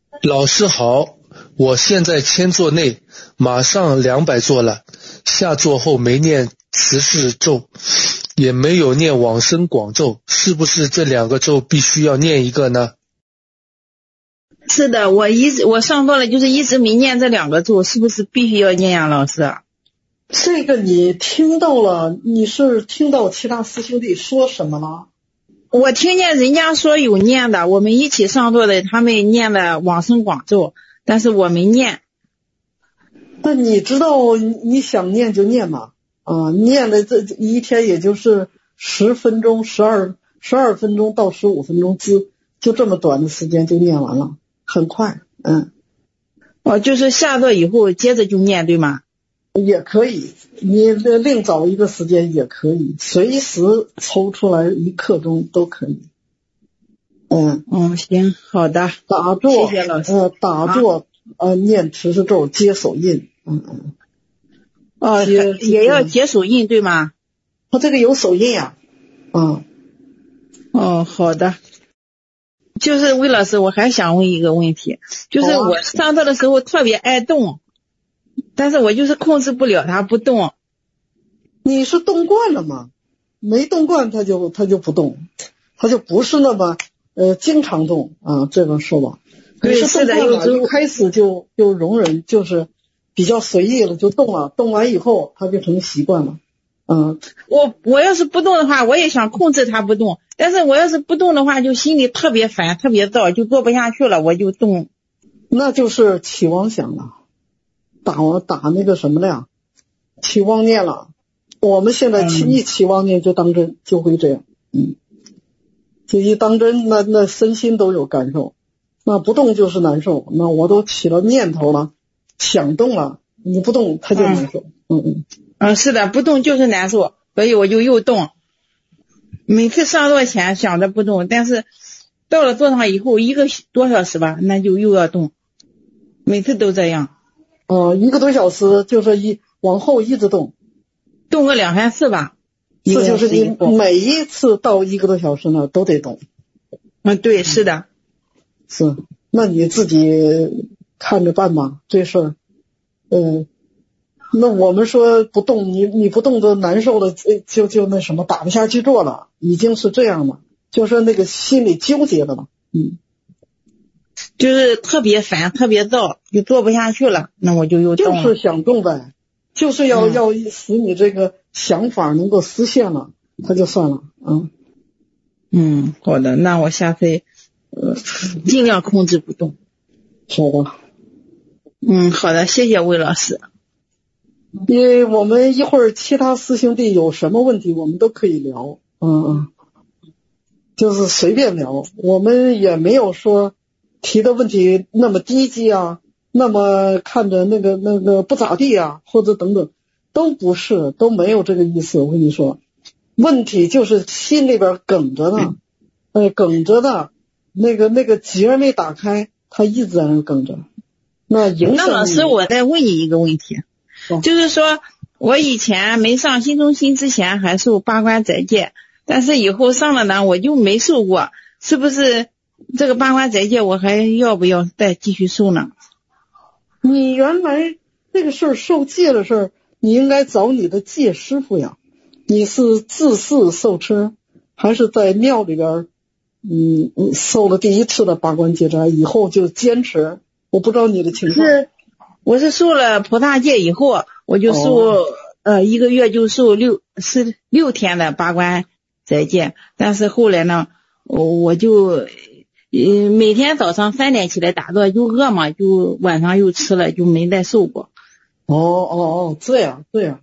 老师好，我现在千座内，马上200座了，下座后没念慈氏咒，也没有念往生广咒，是不是这2个咒必须要念一个呢？ 是的，我上座了，就是一直没念这2个咒，是不是必须要念呀，老师？ 这个你听到了，你是听到其他师兄弟说什么了？ 我听见人家说有念的，我们一起上座的，他们念了往生广咒，但是我没念。 那你知道你想念就念嘛，念的这一天也就是10分钟、12分钟到15分钟就这么短的时间就念完了，很快。 就是下座以后接着就念，对吗？ 也可以，你另找一个时间也可以，随时抽出来1刻钟都可以。 行，好的。 打坐， 谢谢老师。 打坐，念持世咒，接手印。 也要接手印，对吗？ 他这个有手印呀。 好的。就是魏老师，我还想问一个问题，就是我上座的时候特别爱动，但是我就是控制不了它不动。 你是动惯了吗？没动惯它就不动，它就不是那么经常动啊，这种说吧。 对，是的， 一开始就容忍，就是比较随意了就动了，动完以后它就成习惯了。 我要是不动的话，我也想控制它不动，但是我要是不动的话，就心里特别烦特别躁，就做不下去了，我就动。 那就是起妄想了，打那个什么了呀，起妄念了。我们现在一起妄念就当真，就会这样。就一当真，那身心都有感受。那不动就是难受，那我都起了念头了，想动了，你不动它就难受。 是的，不动就是难受，所以我就又动。每次上座前想着不动，但是到了座上以后1个多小时吧，那就又要动，每次都这样。 1个多小时就是往后一直动个2、3次吧。 这就是你每一次到1个多小时呢都得动。 对，是的。 是，那你自己看着办吧，这事儿。那我们说不动，你不动都难受了，就那什么打不下去坐了，已经是这样了，就是那个心里纠结的了。 就是特别烦特别躁，就做不下去了，那我就又动了。 就是想动呗，就是要使你这个想法能够实现了，它就算了。 好的，那我下次尽量控制不动。 好吧。 好的，谢谢魏老师。 因为我们一会儿其他师兄弟有什么问题我们都可以聊。就是随便聊，我们也没有说提的问题那么低级啊，那么看着那个不咋地啊，或者等等，都不是，都没有这个意思。我跟你说，问题就是心里边梗着呢，梗着的那个结没打开，它一直在那梗着，那影响。 那老师，我再问你一个问题，就是说我以前没上新中心之前还受八关斋戒，但是以后上了呢我就没受过，是不是这个八关斋戒我还要不要再继续受呢？ 你原来这个事儿受戒的事儿，你应该找你的戒师傅呀。你是自寺受持，还是在庙里边受了第1次的八关戒斋以后就坚持？我不知道你的情况。 我是受了菩萨戒以后，我就受1个月就受6天的八关斋戒，但是后来呢，我就每天早上3点起来打坐，就饿嘛，就晚上又吃了，就没再受过。 这样。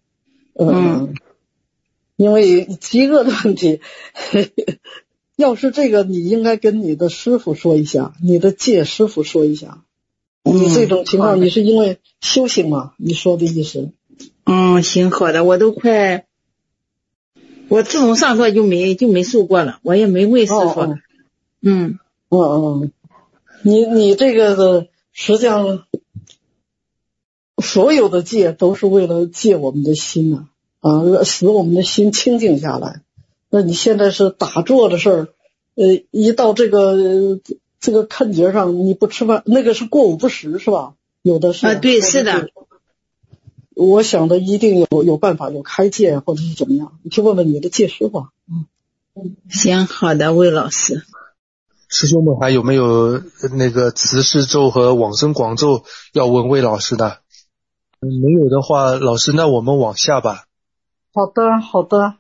因为饥饿的问题要是这个你应该跟你的师傅说一下，你的戒师傅说一下。你这种情况你是因为修行吗？你说的意思。 行，好的，我自从上座就没受过了，我也没问师傅。 你这个的实际上所有的戒都是为了戒我们的心使我们的心清静下来。那你现在是打坐的事儿，一到这个这个看节上你不吃饭，那个是过午不食是吧？有的是对，是的。 我想的一定有办法，有开戒或者是怎么样，你去问问你的戒师吧。 行，好的，魏老师。 师兄们还有没有那个慈氏咒和往生广咒要问魏老师的？没有的话，老师那我们往下吧。 好的，好的。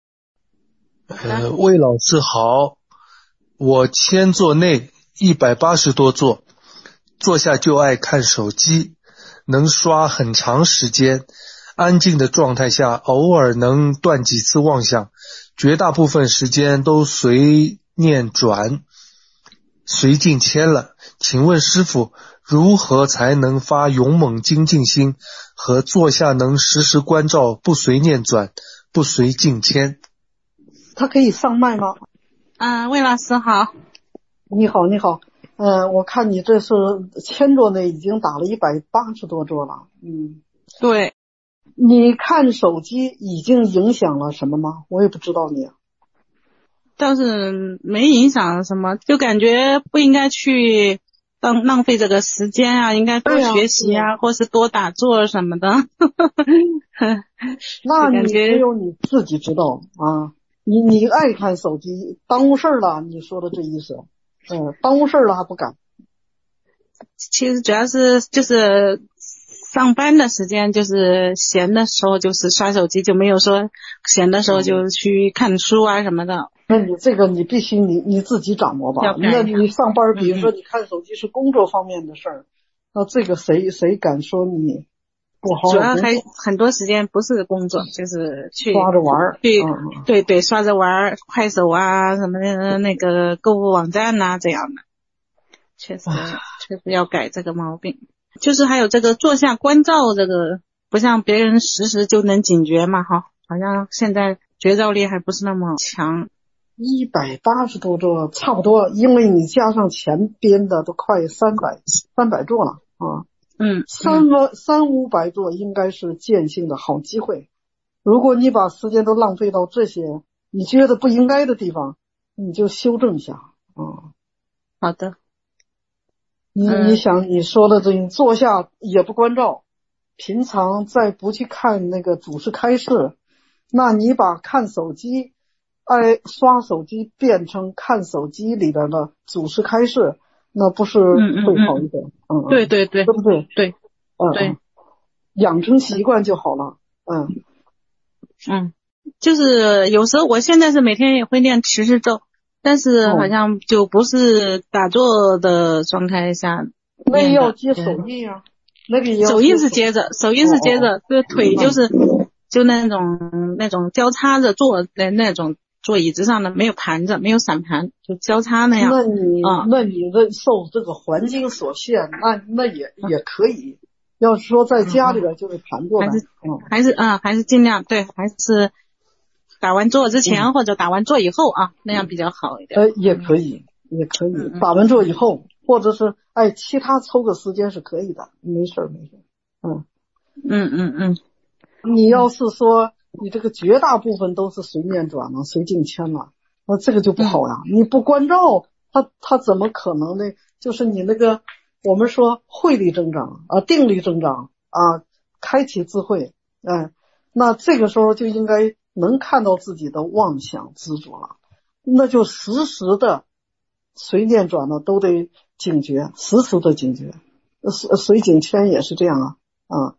魏老师好，我千座内180多座，坐下就爱看手机，能刷很长时间，安静的状态下偶尔能断几次妄想，绝大部分时间都随念转，随境迁了。请问师父，如何才能发勇猛精进心和坐下能时时关照，不随念转，不随境迁？ 他可以上麦吗？ 魏老师好。 你好，你好。我看你这是千座内已经打了180多座了。 对。 你看手机已经影响了什么吗？我也不知道你。 倒是没影响什么，就感觉不应该去浪费这个时间啊，应该多学习啊，或是多打坐什么的。 那你只有你自己知道啊。你爱看手机，耽误事儿了，你说的这意思。耽误事儿了还不敢。 其实主要是就是上班的时间，就是闲的时候就是刷手机，就没有说闲的时候就去看书啊什么的。 那你这个你必须你自己掌握吧。那你上班比如说你看手机是工作方面的事儿，那这个谁敢说你不好好？ 主要还很多时间不是工作，就是去刷着玩儿。 对，刷着玩儿，快手啊什么的，那个购物网站啊这样的。确实要改这个毛病。就是还有这个坐下关照，这个不像别人时时就能警觉嘛哈，好像现在觉照力还不是那么强。 180多座差不多，因为你加上前边的都快300座了啊。300-500座应该是见性的好机会。如果你把时间都浪费到这些你觉得不应该的地方，你就修正一下啊。 好的。 你想你说的这坐下也不关照，平常再不去看那个祖师开示，那你把看手机刷手机变成看手机里边的祖师开示，那不是会好一点？ 对，对不对？ 对， 养成习惯就好了。 就是有时候我现在是每天也会念持世咒，但是好像就不是打坐的状态下。 那个要接手印啊，那个也手印是接着，这个腿就是就那种交叉着坐在那种坐椅子上的，没有盘着，没有散盘，就交叉那样。 那你的受这个环境所限，那也可以。要是说在家里边就是盘坐的， 还是尽量对，还是打完坐之前或者打完坐以后啊，那样比较好一点。 也可以，打完坐以后，或者是其他抽个时间是可以的，没事。你要是说你这个绝大部分都是随念转了，随境迁了，那这个就不好呀。你不关照他怎么可能呢？就是你那个我们说慧力增长啊，定力增长啊，开启智慧，那这个时候就应该能看到自己的妄想执着了，那就时时的随念转了都得警觉，时时的警觉。随境迁也是这样啊。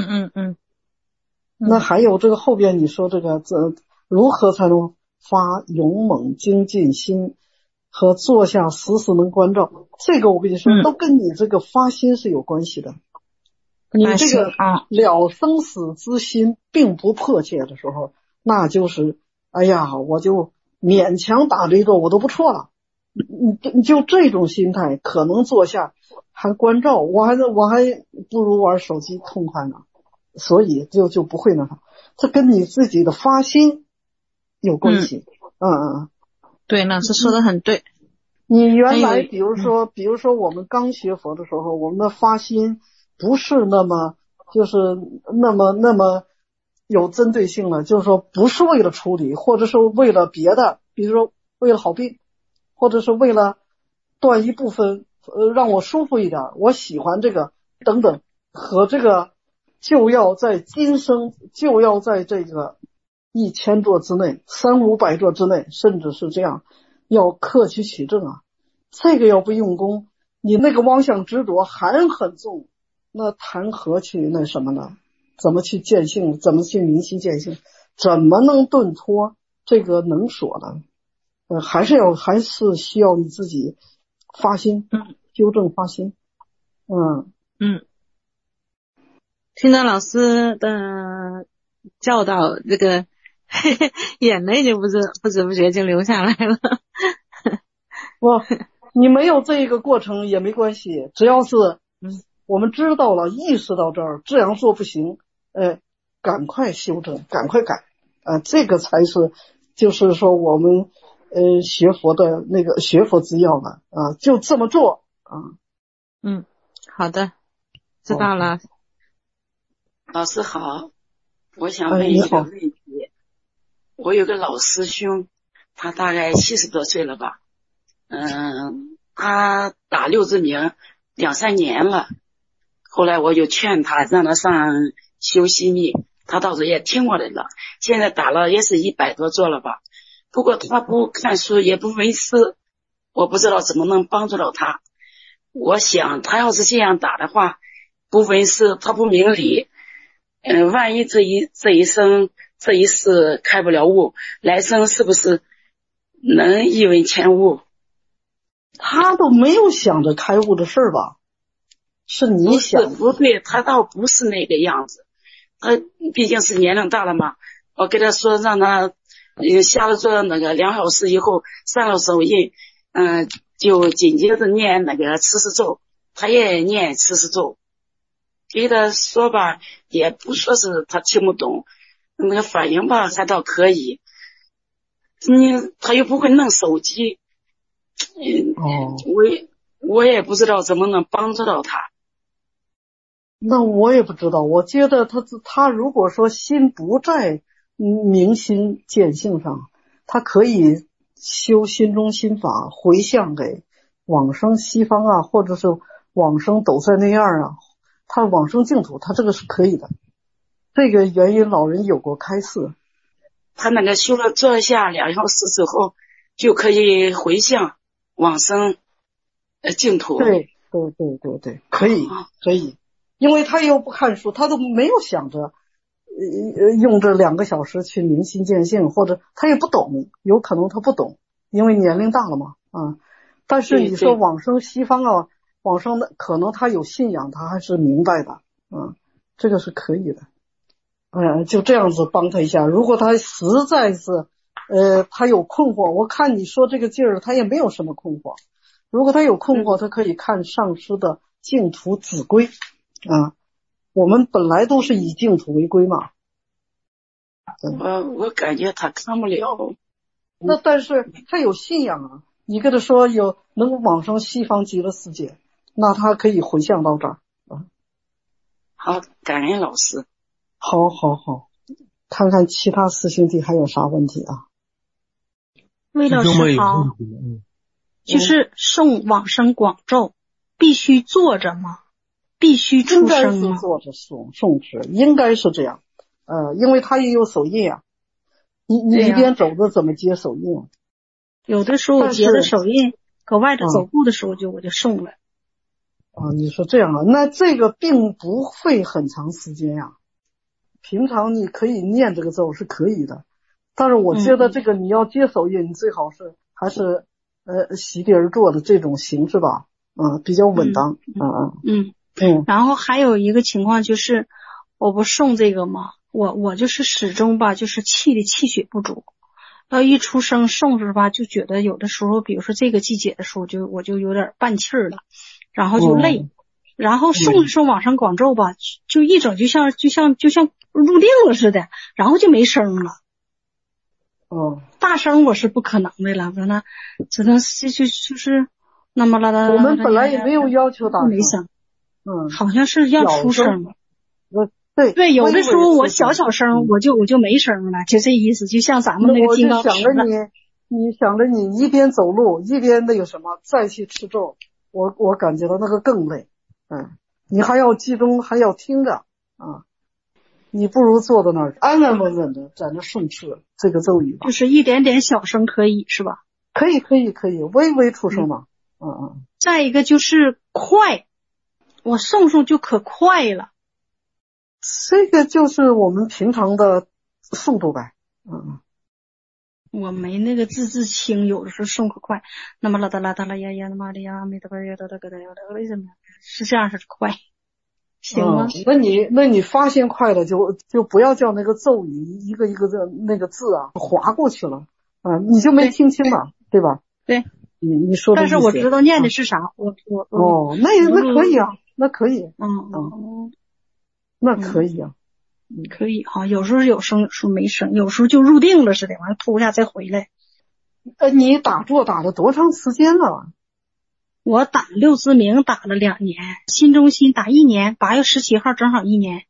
那还有这个后边你说这如何才能发勇猛精进心和坐下时时能关照，这个我跟你说都跟你这个发心是有关系的。你这个了生死之心并不迫切的时候，那就是我就勉强打这一座我都不错了。你就这种心态，可能坐下还关照，我还不如玩手机痛快呢，所以就不会那啥。这跟你自己的发心有关系。 对，老师说的很对。 你原来比如说我们刚学佛的时候，我们的发心不是那么有针对性了，就是说不是为了处理，或者是为了别的，比如说为了好病，或者是为了断一部分，让我舒服一点，我喜欢这个等等，和这个就要在今生，就要在这个1000座之内，300-500座之内，甚至是这样，要克其取证啊。这个要不用功，你那个妄想执着还很重，那谈何去那什么呢？怎么去见性？怎么去明心见性？怎么能顿脱这个能所呢？还是需要你自己发心，纠正发心。 听到老师的教导，这个眼泪就不知不觉就流下来了。 你没有这一个过程也没关系，只要是我们知道了，意识到这儿，这样做不行，赶快修正，赶快改，这个才是就是说我们学佛的那个学佛之要呢，就这么做啊。 好的，知道了。 老师好，我想问一个问题。我有个老师兄，他大概70多岁了吧，他打六字名2-3年了，后来我就劝他让他上修心密，他倒是也听过来了，现在打了也是100多座了吧，不过他不看书也不闻思，我不知道怎么能帮助到他。我想他要是这样打的话，不闻思，他不明理，万一这一生这一世开不了悟，来生是不是能一闻前悟？ 他都没有想着开悟的事儿吧？是你想？ 不对，他倒不是那个样子。他毕竟是年龄大了嘛，我跟他说让他下了做那个2小时以后上了手印，就紧接着念那个持世咒，他也念持世咒。给他说吧，也不说是他听不懂，那个反应吧还倒可以。他又不会弄手机，我也不知道怎么能帮助到他。 那我也不知道，我觉得他如果说心不在明心见性上，他可以修心中心法，回向给往生西方啊，或者是往生斗在那样啊，他往生净土，他这个是可以的。这个原因老人有过开示， 他那个修了坐下2小时之后就可以回向往生净土。 对，可以，因为他又不看书，他都没有想着用这2个小时去明心见性，或者他也不懂，有可能他不懂，因为年龄大了嘛但是你说往生西方啊，往生的可能他有信仰，他还是明白的这个是可以的。就这样子帮他一下。如果他实在是他有困惑，我看你说这个劲儿他也没有什么困惑，如果他有困惑他可以看上师的净土子规我们本来都是以净土为规嘛。 我感觉他看不了。 那但是他有信仰你跟他说有能往生西方极乐世界，那他可以回向到这儿好，感恩老师。 好，看看其他师兄弟还有啥问题魏老师好，就是诵往生广咒必须坐着吗？必须出声吗？ 应该是坐着诵持，应该是这样。因为他也有手印你一边走着怎么接手印有的时候我接着手印搁外头走步的时候我就诵了你说这样那这个并不会很长时间平常你可以念这个咒是可以的，但是我觉得这个你要接手印你最好是还是席地而坐的这种形式吧比较稳当然后还有一个情况就是我不诵这个吗，我就是始终吧就是气血不足，要一出生诵着吧就觉得有的时候比如说这个季节的时候我就有点半气儿了，然后就累然后诵往生广咒吧就一整就像入定了似的，然后就没声了大声我是不可能的了，那只能就是那么了。 我们本来也没有要求大声， 没声好像是要出声对，有的时候我小声我就没声了，就这意思，就像咱们那个金刚石的你想着你一边走路一边那个什么再去吃咒，我感觉到那个更累。你还要集中，还要听着啊。你不如坐在那儿安安稳稳的在那诵持这个咒语吧。 就是一点点小声可以是吧？ 可以，微微出声嘛。 再一个就是快，我诵就可快了。 这个就是我们平常的速度呗。 我没那个字清，有的时候诵可快。那么啦哒啦哒啦呀呀那么的呀没得吧呀哒哒哒哒呀哒为什么是这样是快？行吗？ 那你发现快了就不要叫那个咒语一个一个的那个字啊划过去了你就没听清了，对吧？ 对， 你说的意思。 但是我知道念的是啥， 那可以啊，那可以。那可以啊。 可以哈，有时候有声，有时候没声，有时候就入定了似的，完了突一下再回来。 你打坐打了多长时间了？ 我打六字明打了2年，新中心打1年，8月17号正好1年。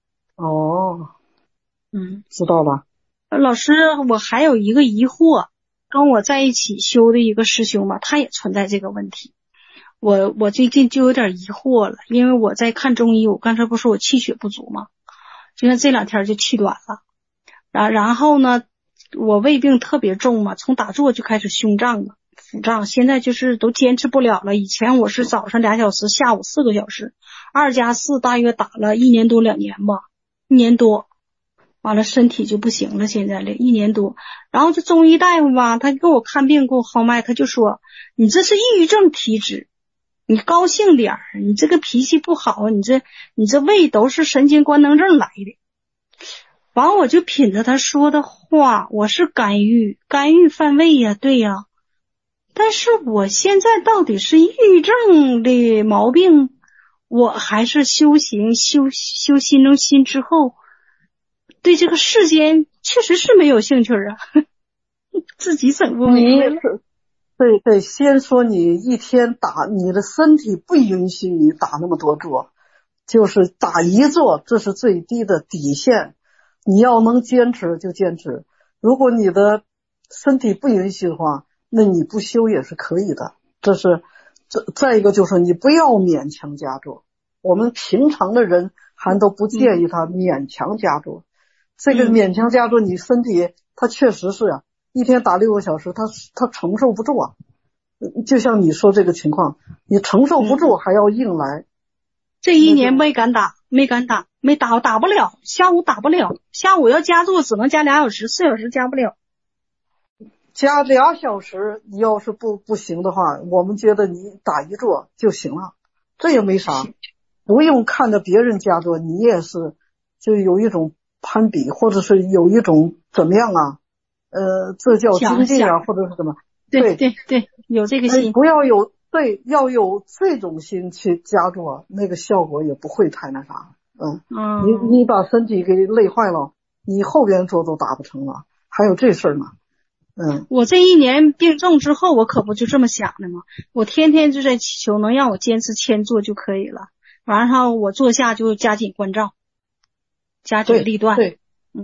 知道了。 老师，我还有一个疑惑，跟我在一起修的一个师兄吧，他也存在这个问题。我最近就有点疑惑了，因为我在看中医，我刚才不是说我气血不足吗？就像这2天就气短了，然后呢，我胃病特别重嘛，从打坐就开始胸胀了。腹胀，现在就是都坚持不了了。以前我是早上2小时，下午4个小时，2+4大约打了1年多2年吧，1年多，完了身体就不行了。现在这1年多，然后这中医大夫吧，他给我看病给我号脉，他就说你这是抑郁症体质，你高兴点儿，你这个脾气不好，你这胃都是神经官能症来的。完我就品着他说的话，我是肝郁犯胃呀，对呀。但是我现在到底是抑郁症的毛病，我还是修行修心中心之后，对这个世间确实是没有兴趣啊，自己整不明白了。 对，先说你一天打，你的身体不允许你打那么多坐，就是打1坐，这是最低的底线。你要能坚持就坚持，如果你的身体不允许的话，那你不修也是可以的。再一个就是你不要勉强加坐，我们平常的人还都不建议他勉强加坐。这个勉强加坐，你身体它确实是一天打6个小时，他承受不住啊。就像你说这个情况，你承受不住还要硬来。 这1年没敢打，我打不了，下午打不了，下午要加坐只能加2小时，4小时加不了。 加2小时，你要是不行的话，我们觉得你打1坐就行了，这也没啥，不用看着别人加坐，你也是就有一种攀比，或者是有一种怎么样啊？这叫经济啊，或者是什么？ 对，有这个心， 不要有要有这种心去加坐，那个效果也不会太那啥。你把身体给累坏了，你后边坐都打不成了，还有这事儿呢。 我这1年病重之后，我可不就这么想的吗？我天天就在祈求能让我坚持1000坐就可以了，完了我坐下就加紧关照，加紧立断。 对。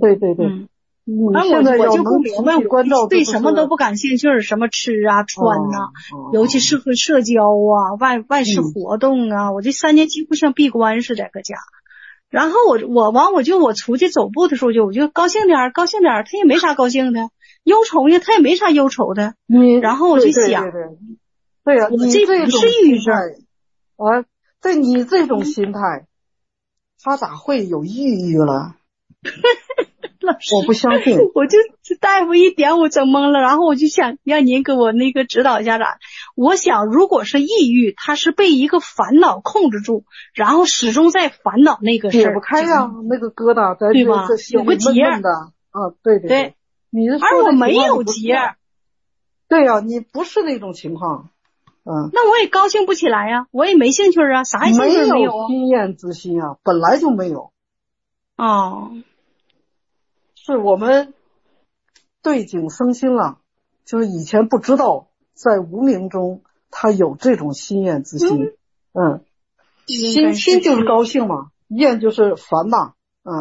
我就不明白，我对什么都不感兴趣，什么吃啊穿啊，尤其是和社交啊外事活动啊，我这3年几乎像闭关似的搁家。然后我出去走步的时候我就高兴点，他也没啥高兴的，忧愁呢他也没啥忧愁的。然后我就想， 对呀， 我这不是抑郁症对你这种心态，他咋会有抑郁了？ 老师， 我不相信。 我就大夫一点我整懵了，然后我就想让您给我那个指导一下咋。我想如果是抑郁，他是被一个烦恼控制住，然后始终在烦恼那个事儿， 解不开呀，那个疙瘩在对吧？有个结的对。 而我没有结。 对呀，你不是那种情况。 那我也高兴不起来呀，我也没兴趣啊，啥兴趣没有啊？ 心厌之心啊，本来就没有。是我们对景生心了，就是以前不知道，在无明中他有这种心厌之心。心就是高兴嘛，厌就是烦嘛。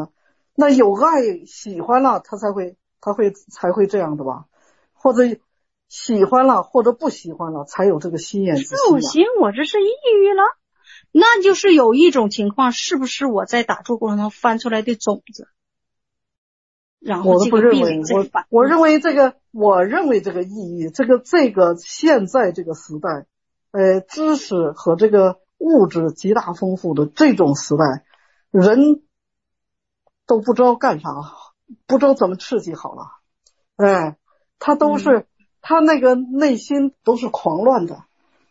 那有爱喜欢了，他才会这样的吧？或者喜欢了或者不喜欢了，才有这个心眼之心。 我寻我这是抑郁了，那就是有一种情况，是不是我在打坐过程中翻出来的种子？然后这个病我认为这个抑郁，这个现在这个时代，知识和这个物质极大丰富的这种时代，人都不知道干啥，不知道怎么刺激好了，他都是、他那个内心都是狂乱的，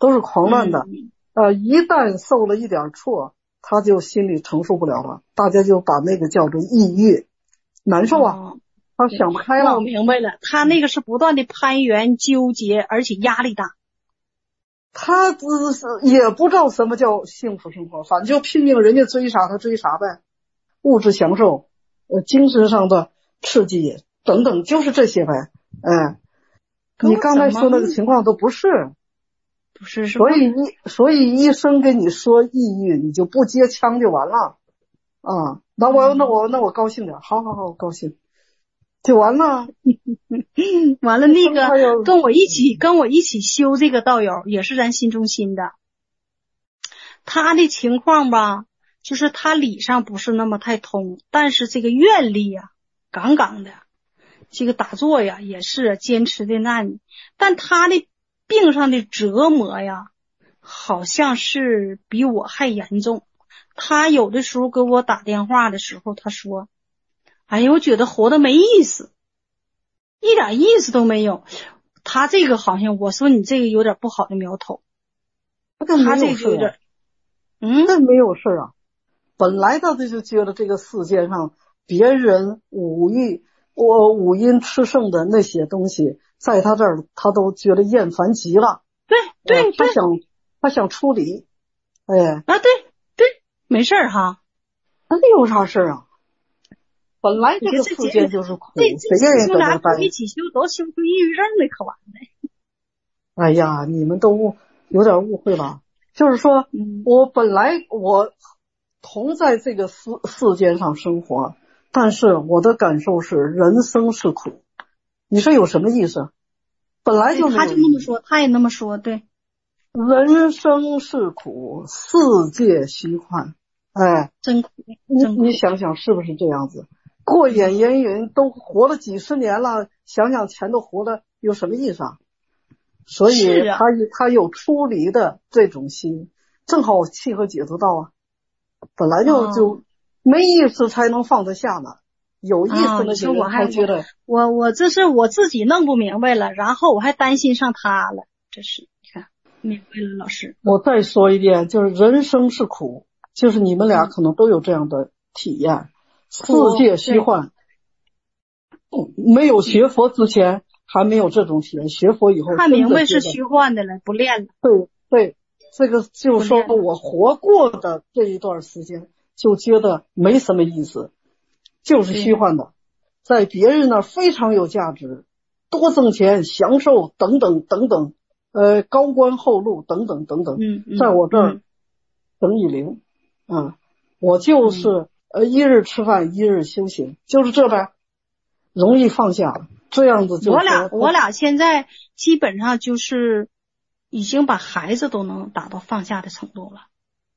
一旦受了一点挫，他就心里承受不了了，大家就把那个叫做抑郁，难受啊，他想不开了。 我明白了，他那个是不断的攀援纠结，而且压力大。 他也不知道什么叫幸福生活，反正就拼命人家追啥他追啥呗，物质享受，精神上的刺激等等，就是这些呗。你刚才说那个情况都不是是吧？ 所以医生跟你说抑郁，你就不接枪就完了啊。那我高兴点，好，我高兴就完了。 完了，那个跟我一起修这个道友也是咱心中心的。他的情况吧，就是他理上不是那么太通，但是这个愿力呀，杠杠的。这个打坐呀，也是坚持的难，但他的病上的折磨呀，好像是比我还严重。他有的时候给我打电话的时候，他说：“哎呀，我觉得活得没意思，一点意思都没有。”他这个好像，我说你这个有点不好的苗头。他这个有点， 这没有事啊。本来他就觉得这个世界上别人五阴炽盛的那些东西，在他这儿他都觉得厌烦极了。 对， 他想处理。 对，没事哈。 那有啥事啊？本来这个世界就是苦，谁愿意搁这待？ 一起修都修出抑郁症来，可完了。 哎呀，你们都有点误会了。就是说，我本来我同在这个世间上生活，但是我的感受是人生是苦。你说有什么意思？本来就没有。 他就那么说，他也那么说，对。 人生是苦，世界虚幻。 真苦。 你想想是不是这样子？过眼烟云，都活了几十年了，想想前头活的有什么意思啊？所以他有出离的这种心，正好契合解脱道啊。本来就没意思才能放得下呢，有意思的人才觉得我这是我自己弄不明白了，然后我还担心上他了，这是你看明白了，老师。 我再说一遍，就是人生是苦，就是你们俩可能都有这样的体验。世界虚幻，没有学佛之前还没有这种体验，学佛以后看明白是虚幻的了，不练了。 对，这个就是说我活过的这一段时间就觉得没什么意思，就是虚幻的，在别人那非常有价值，多挣钱、享受等等等等，高官厚禄等等等等，在我这儿等于零啊，我就是一日吃饭一日修行，就是这呗，容易放下，这样子就我俩现在基本上就是已经把孩子都能达到放下的程度了。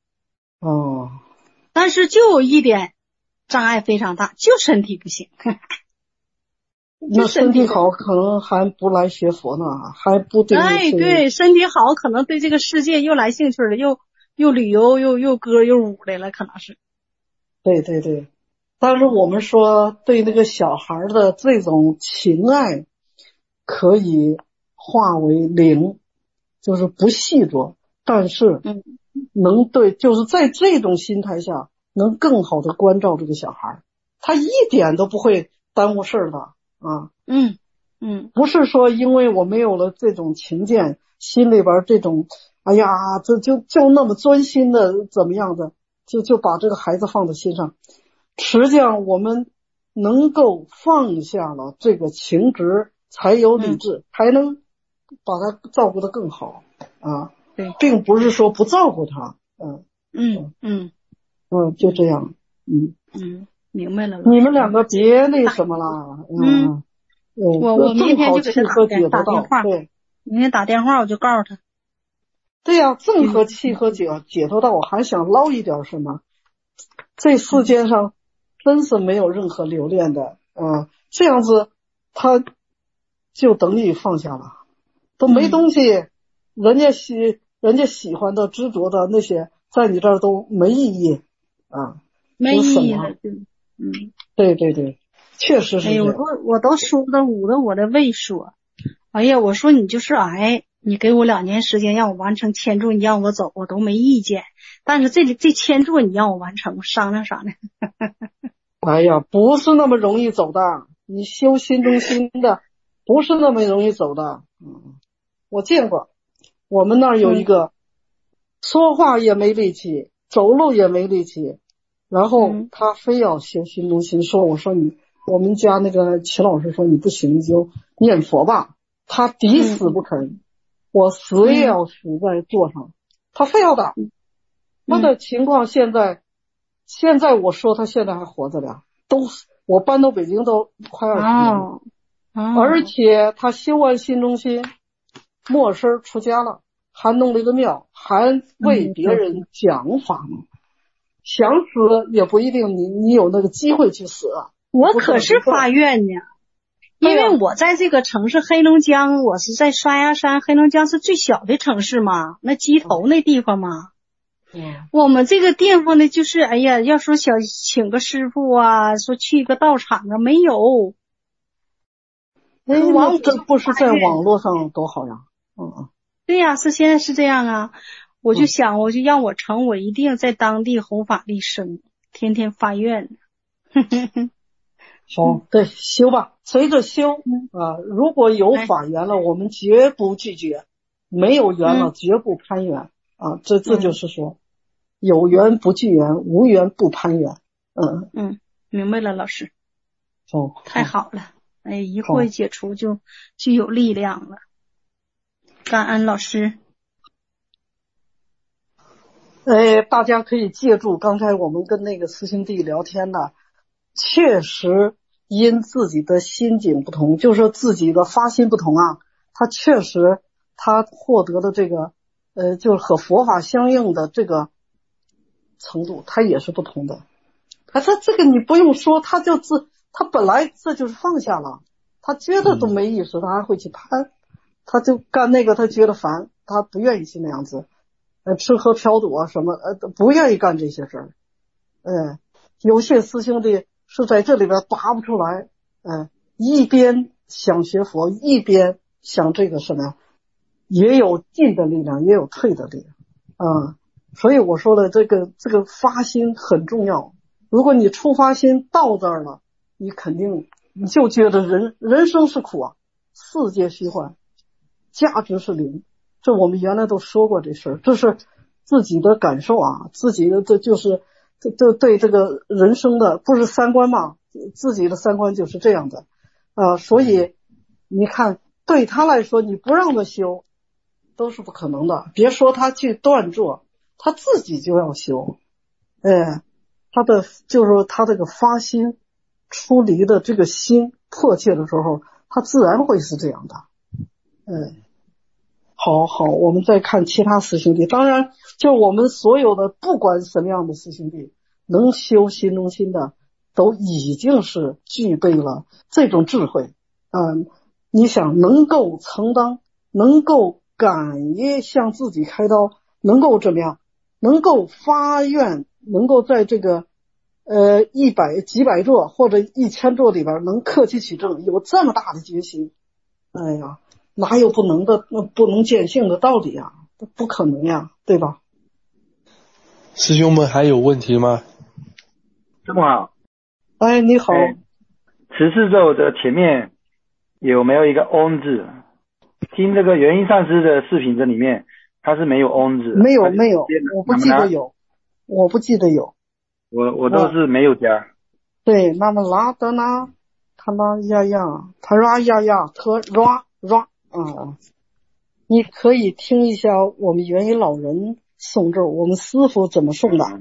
但是就有一点障碍非常大，就身体不行。 那身体好可能还不来学佛呢，还不对。 对，身体好可能对这个世界又来兴趣了，又旅游又歌又舞来了，可能是。 对，但是我们说对那个小孩的这种情爱可以化为零，就是不细着，但是能对，就是在这种心态下能更好的关照这个小孩，他一点都不会耽误事儿的啊。不是说因为我没有了这种情见，心里边这种哎呀这就那么专心的怎么样的，就把这个孩子放在心上。实际上我们能够放下了这个情执，才有理智，才能把他照顾得更好啊。并不是说不照顾他。就这样。 明白了。 你们两个别那什么了。 我明天就给他打电话， 对， 明天打电话我就告诉他。 对呀，正和契合解脱道，我还想捞一点什么？这世界上真是没有任何留恋的这样子他就等于放下了，都没东西，人家喜欢的执着的那些在你这儿都没意义没意义了， 对对对，确实是这样。 我都说的捂得我的胃缩。哎呀，我说你就是癌，你给我2年时间让我完成签注，你让我走我都没意见，但是这签注你让我完成，我商量商量。 哎呀，不是那么容易走的，你修心中心的不是那么容易走的。我见过，我们那儿有一个说话也没力气，走路也没力气，然后他非要修心中心，我说我们家那个齐老师说你不行就念佛吧，他抵死不肯，我死也要死在座上，他非要打。他的情况现在我说他现在还活着了，我搬到北京都快20年了，而且他修完心中心，没身出家了，还弄了一个庙，还为别人讲法呢。想死也不一定你有那个机会去死啊。 我可是发愿呢，因为我在这个城市黑龙江，我是在双鸭山，黑龙江是最小的城市嘛，那鸡头那地方嘛。我们这个地方呢，就是哎呀，要说想请个师傅啊，说去一个道场啊，没有。 这不是在网络上多好呀。 对呀，现在是这样啊。我就想，我就让我成，我一定在当地弘法利生，天天发愿。 好，对，修吧，随着修如果有法缘了，我们绝不拒绝；没有缘了，绝不攀缘这就是说，有缘不拒缘，无缘不攀缘。 明白了，老师。太好了，疑好惑解除就有力量了。感恩老师。 大家可以借助刚才我们跟那个师兄弟聊天的，确实因自己的心境不同，就是说自己的发心不同他确实他获得的这个就是和佛法相应的这个程度，他也是不同的。他这个你不用说，他本来这就是放下了，他觉得都没意思，他还会去攀，他就干那个他觉得烦，他不愿意去那样子。吃喝嫖赌什么不愿意干这些事儿。有些师兄弟是在这里边拔不出来，一边想学佛，一边想这个什么呀，也有进的力量，也有退的力量所以我说的这个发心很重要。如果你出发心到这儿了，你肯定你就觉得人生是苦世界虚幻，价值是零。这我们原来都说过这事儿，这是自己的感受自己的这就是对这个人生的不是三观嘛，自己的三观就是这样的所以你看对他来说，你不让他修都是不可能的，别说他去断坐，他自己就要修。他的就是说他这个发心出离的这个心迫切的时候，他自然会是这样的。好，我们再看其他师兄弟。当然就是我们所有的不管什么样的师兄弟能修心中心的，都已经是具备了这种智慧你想能够承担，能够敢于向自己开刀，能够怎么样，能够发愿，能够在这个几百座或者1000座里边能克己取证，有这么大的决心，哎呀，哪有不能见性的道理不可能呀，对吧？ 师兄们还有问题吗？ 师父好。 你好。 持世咒的前面有没有一个 OM 字？听这个元音上师的视频这里面它是没有 OM 字。 没有，我不记得有。我都是没有加。 对，那么拉的呢，他那呀，他拉呀，他拉你可以听一下我们元音老人诵咒，我们师父怎么诵的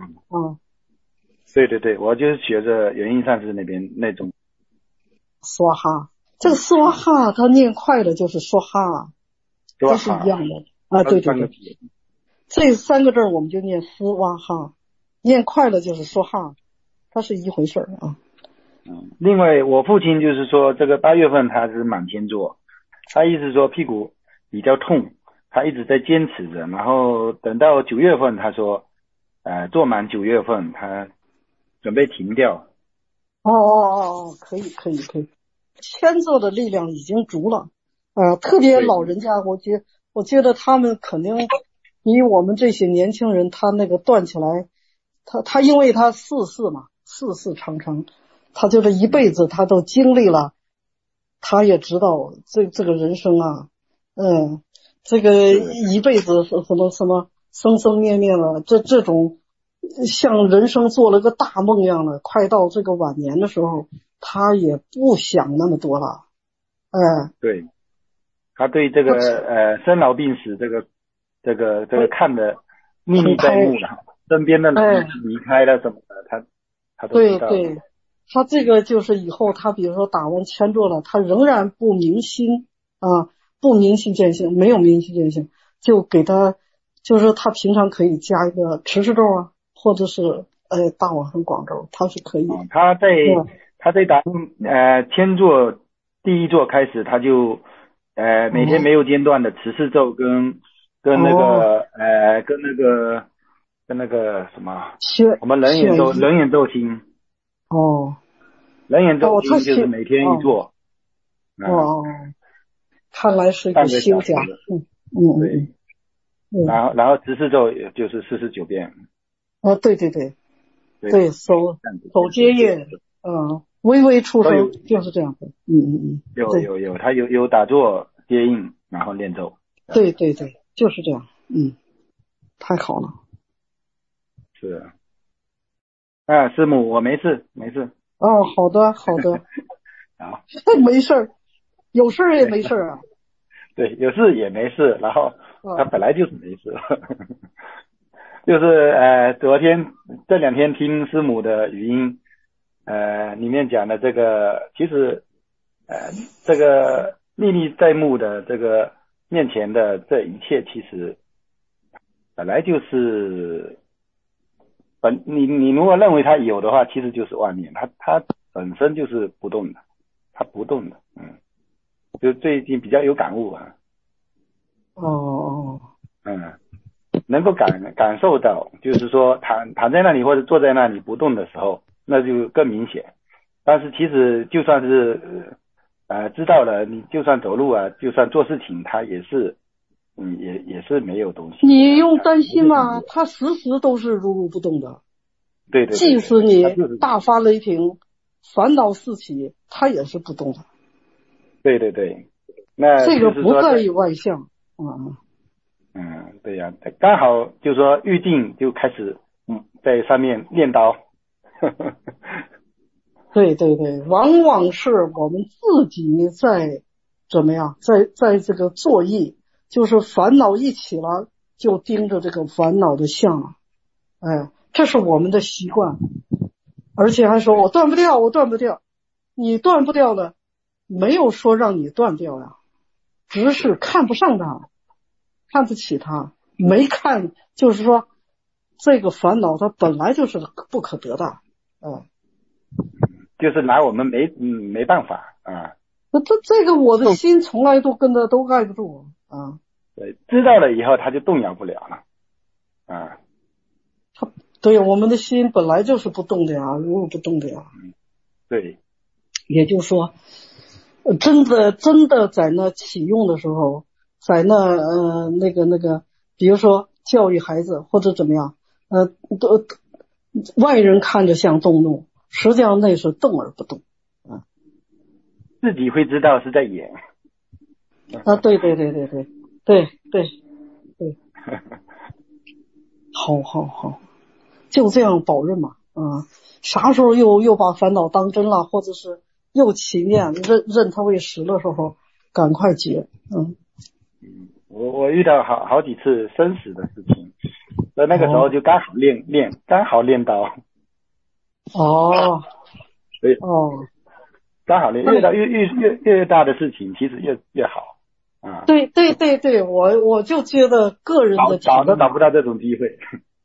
对，我就是学着元音上师那边那种。 说哈， 这个斯瓦哈他念快了就是说哈，这是一样的啊，对对对，这三个字我们就念斯瓦哈，念快了就是说哈，它是一回事啊。 另外我父亲就是说这个8月份他是满天坐，他意思说屁股比较痛，他一直在坚持着，然后等到9月份他说坐满9月份他准备停掉。 可以，签字的力量已经足了，特别老人家，我觉得他们肯定比我们这些年轻人，他那个断起来，他因为他四世长城，他就这一辈子他都经历了，他也知道这个人生啊，这个一辈子什么生生灭灭了，这种像人生做了个大梦一样的，快到这个晚年的时候，他也不想那么多了。 对，他对这个生老病死这个看得历历在目了，身边的人离开了什么的，他都知道。对， 他这个就是以后他比如说打完签座了，他仍然不明心不明心见性，没有明心见性，就给他就是他平常可以加一个持世咒啊，或者是大往生广咒，他是可以。 他在打签座第一座开始，他就每天没有间断的持世咒跟那个什么，我们人眼咒心。人眼咒心就是每天一做。 看来是一个修家。 对。然后持世咒就是49遍。 对，守接业，微微出声就是这样的。 有，他有打坐接应，然后念咒。 对，就是这样。太好了。 是。师母，我没事。 好的。好，没事，有事也没事啊。 对，有事也没事，然后他本来就是没事。就是昨天这2天听师母的语音，里面讲的这个，其实这个历历在目的这个面前的这一切，其实本来就是你如果认为它有的话，其实就是外面，它本身就是不动的，它不动的。就最近比较有感悟啊。能够感受到，就是说躺在那里或者坐在那里不动的时候，那就更明显。但是其实就算是知道了，你就算走路啊，就算做事情，它也是也是没有东西。 你用担心吗？它时时都是如如不动的。 对， 即使你大发雷霆，烦恼四起，它也是不动的。 对，那这个不在于外相。 对呀，刚好就是说预定就开始在上面练刀。 对，往往是我们自己在怎么样，在这个作意，就是烦恼一起了就盯着这个烦恼的相，这是我们的习惯，而且还说我断不掉，你断不掉的，没有说让你断掉呀，只是看不上它，看不起它，没看，就是说这个烦恼它本来就是不可得的。 就是拿我们没办法啊。 这个我的心从来都跟他都挨不住啊。 对，知道了以后他就动摇不了了啊。 对，我们的心本来就是不动的呀，如如不动的呀。 对。 也就是说，真的在那启用的时候，在那那个，比如说教育孩子或者怎么样，外人看着像动怒，实际上那是动而不动。 自己会知道是在演。 对。好，就这样保任嘛。啥时候又把烦恼当真了，或者是又起念认它为实的时候，赶快解。 我遇到好几次生死的事情，那个时候就刚好练刀。 对。 刚好的，越大的事情，其实越好啊。 对，我就觉得个人的找都找不到这种机会。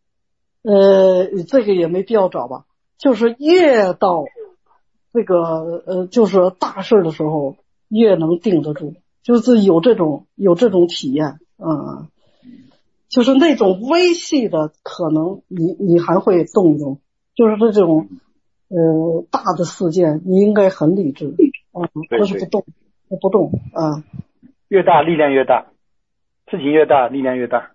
这个也没必要找吧，就是越到这个就是大事的时候，越能定得住，就是有这种体验啊。就是那种微细的，可能你还会动一动，就是这种大的事件，你应该很理智啊，不是不动啊。 越大力量越大，事情越大力量越大。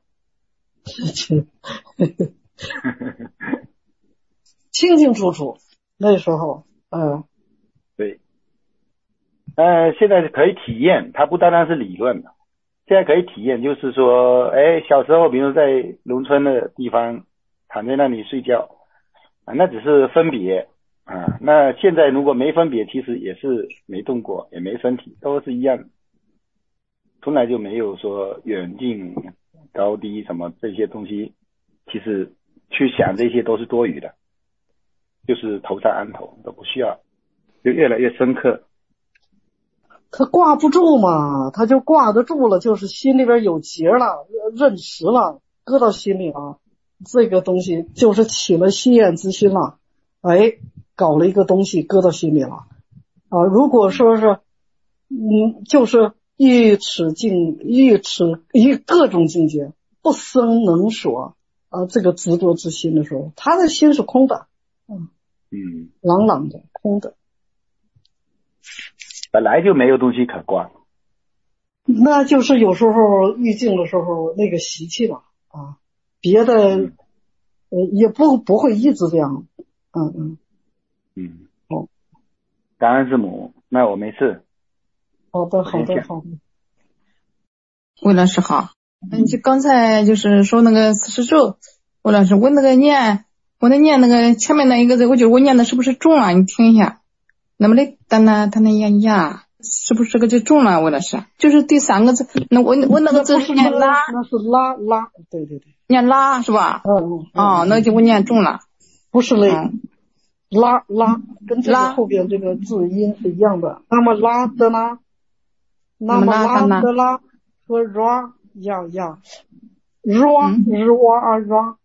清清楚楚，那时候对，现在可以体验，它不单单是理论了。现在可以体验，就是说，小时候比如在农村的地方躺在那里睡觉啊，那只是分别啊。那现在如果没分别，其实也是没动过，也没身体，都是一样的，从来就没有说远近高低什么这些东西，其实去想这些都是多余的，就是头上安头都不需要，就越来越深刻。 他挂不住嘛，他就挂得住了，就是心里边有结了，认识了，搁到心里了，这个东西就是起了心验之心了，搞了一个东西搁到心里了啊。如果说是就是一各种境界不生能所啊，这个执着之心的时候，他的心是空的，朗朗的空的， 本来就没有东西可挂， 那就是有时候遇境的时候那个习气了啊，别的也不会一直这样。 感恩师母，那我没事。 好的。 魏老师好，就刚才就是说那个40咒，魏老师，我那念那个前面那一个字，我觉得我念的是不是重了？你听一下，那么的他那呀，是不是这个就重了？魏老师，就是第3个字，那我那个字是念拉， 那是拉，对， 念拉是吧？那就我念重了， 不是嘞，拉跟这个后边这个字音是一样的。那么拉的拉，那么拉的拉和 ra 一样，ra，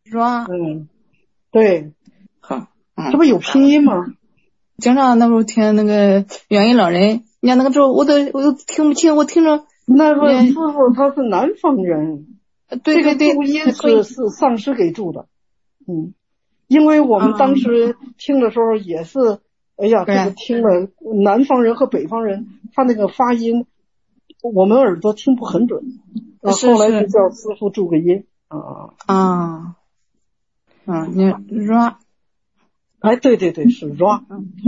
对， 好， 这不有拼音吗？ 经常那时候听那个元音老人念那个咒，我都听不清，我听着那个师傅他是南方人， 对， 这个注音是上师给注的，因为我们当时听的时候也是，这个听了南方人和北方人，他那个发音，我们耳朵听不很准，后来就叫师傅注个音你 ra。 对，是 ra，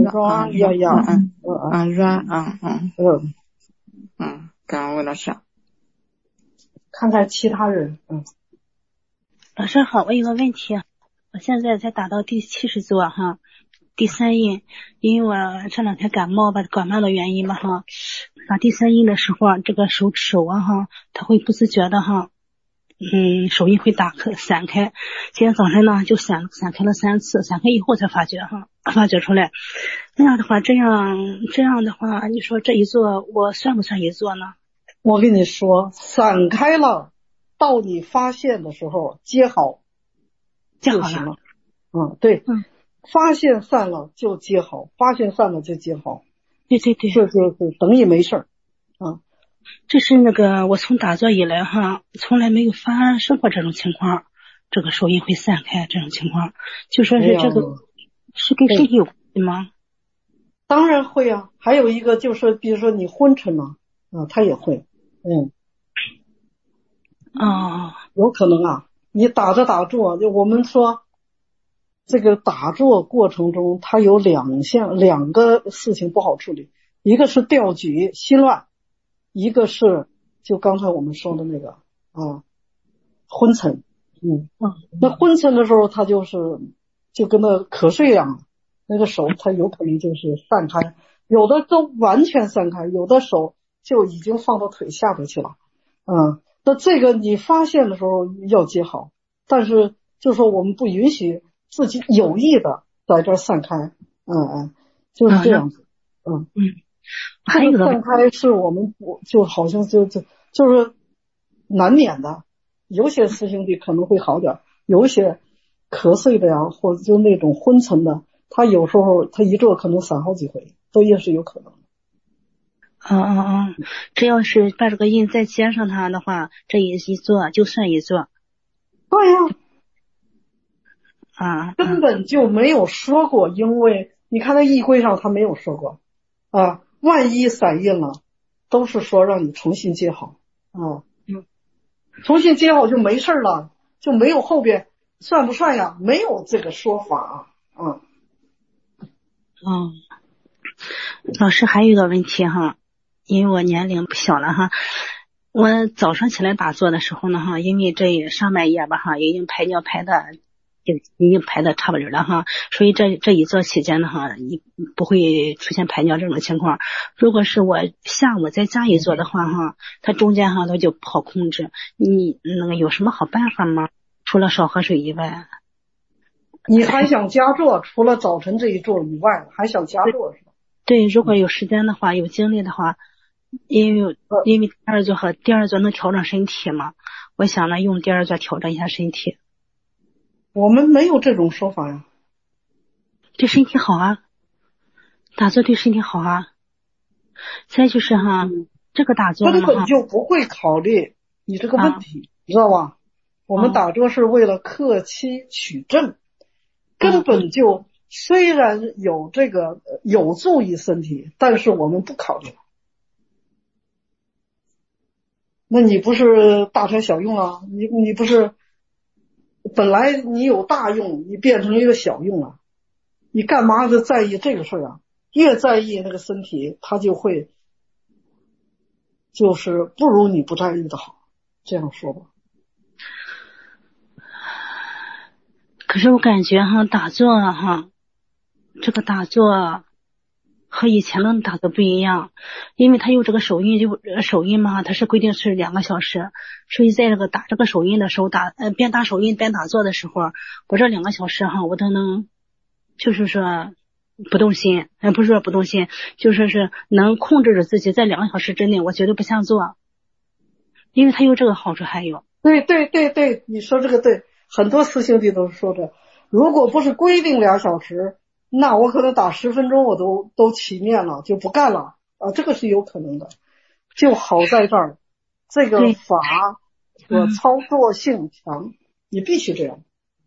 感恩魏老师。 看看其他人， 老师好，我有个问题，我现在才打到第70座第3音，因为我这2天感冒的原因打第3音的时候，这个手它会不自觉的手印会散开。今天早晨呢就散开了3次，散开以后才发觉出来。那样的话，这样的话，你说这一座我算不算一座呢？ 我跟你说，散开了，到你发现的时候接好就行了。对，发现散了就接好，对，就等于没事儿这是我从打坐以来从来没有发生过这种情况，这个手印会散开这种情况，就说是这个是跟身体有关系吗？ 当然会啊，还有一个就是比如说你昏沉了他也会有可能你打坐，就我们说这个打坐过程中它有两个事情不好处理，一个是调举心乱，一个是就刚才我们说的那个昏沉。那昏沉的时候它就跟那瞌睡一样，那个手它有可能就是散开，有的都完全散开，有的手就已经放到腿下边去了那这个你发现的时候要接好，但是就是说我们不允许自己有意的在这散开就是这样子还有一个断开是我们就好像就是难免的，有些师兄弟可能会好点，有一些瞌睡的呀，或者就那种昏沉的，他有时候他一做可能3好几回，都也是有可能的。 这要是把这个印再接上它的话，这一做就算一做。 对呀， 根本就没有说过，因为你看那议会上他没有说过啊，万一散印了，都是说让你重新接好啊，重新接好就没事了，就没有后边算不算呀？没有这个说法啊。 老师还有一个问题哈，因为我年龄不小了哈，我早上起来打坐的时候呢哈，因为这上半夜吧哈，已经排尿排的差不多了哈，所以这一坐期间呢哈，不会出现排尿这种情况。如果是我下午在家一坐的话哈，它中间哈它就不好控制。你那个有什么好办法吗？除了少喝水以外？ 你还想加坐？除了早晨这一坐以外，还想加坐是吧？ 对，如果有时间的话，有精力的话，因为第二坐能调整身体嘛，我想呢用第二坐调整一下身体。 我们没有这种说法呀。 对身体好啊，打坐对身体好啊。再就是哈，这个打坐根本就不会考虑你这个问题，知道吧？我们打坐是为了克期取证，根本就虽然有这个有助于身体，但是我们不考虑。那你不是大材小用啊？你不是本来你有大用，你变成一个小用了，你干嘛就在意这个事啊？越在意那个身体，它就会就是不如你不在意的好，这样说吧。 可是我感觉哈，打坐哈，这个打坐和以前的打坐不一样，因为它有这个手印嘛，它是规定是2个小时，所以在这个打这个手印的时候，边打手印边打坐的时候，我这2个小时哈，我都能就是说不动心，不是说不动心，就是是能控制着自己在2个小时之内，我绝对不下坐，因为它有这个好处。还有对，你说这个对，很多师兄弟都说的，如果不是规定2小时，那我可能打10分钟我都起念了，就不干了啊，这个是有可能的。就好在这儿，这个法和操作性强，你必须这样。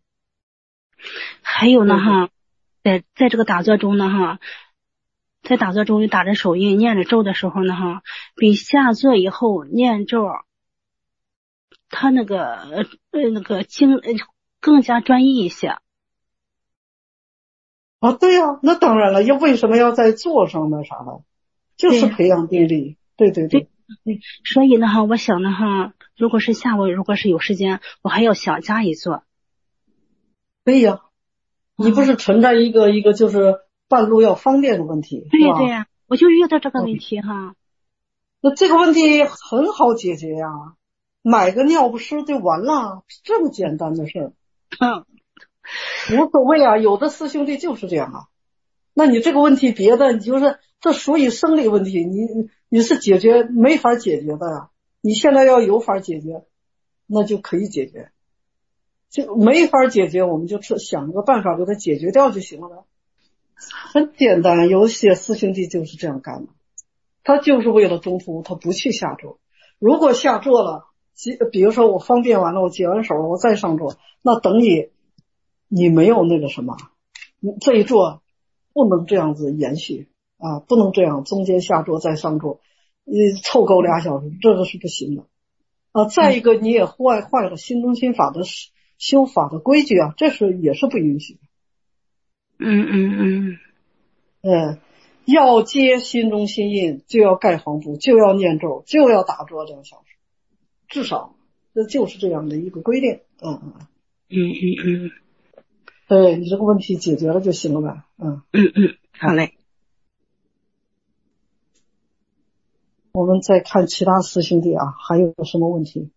还有呢哈，在这个打坐中呢哈，在打坐中打着手印念着咒的时候呢哈，比下坐以后念咒，他那个经更加专一一些。 啊，对呀，那当然了，为什么要在坐上那啥呢？就是培养定力。对。 所以呢哈，我想呢哈，如果是下午，如果是有时间，我还要想加一坐。 对呀，你不是存在一个就是半路要方便的问题，是吧？ 对呀，我就遇到这个问题哈。 那这个问题很好解决呀，买个尿不湿就完了，这么简单的事儿。无所谓啊，有的师兄弟就是这样啊。那你这个问题别的，你就是这属于生理问题，你是没法解决的呀。你现在要有法解决，那就可以解决。就没法解决，我们就想个办法给它解决掉就行了。很简单，有些师兄弟就是这样干的，他就是为了中途他不去下坐。如果下坐了，比如说我方便完了，我解完手了，我再上坐，那等于你没有那个什么，这一坐不能这样子延续啊，不能这样中间下坐再上坐，凑够2小时，这个是不行的啊。再一个，你也坏了心中心法的修法的规矩啊，这也是不允许的。要接心中心印，就要盖黄布，就要念咒，就要打坐2小时，至少这就是这样的一个规定。对，你这个问题解决了就行了呗。 好嘞。 我们再看其他师兄弟啊，还有什么问题？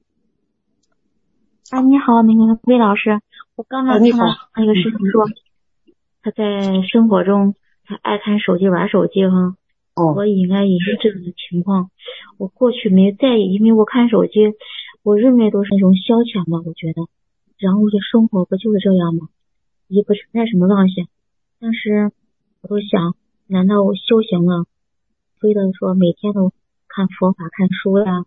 你好，那个魏老师，我刚刚看到一个师兄说，他在生活中他爱看手机玩手机哈。我应该也是这样的情况。我过去没在意，因为我看手机，我认为都是那种消遣嘛，我觉得。然后这生活不就是这样吗？也不存在什么妄想。但是我都想，难道我修行了，非得说每天都看佛法看书呀？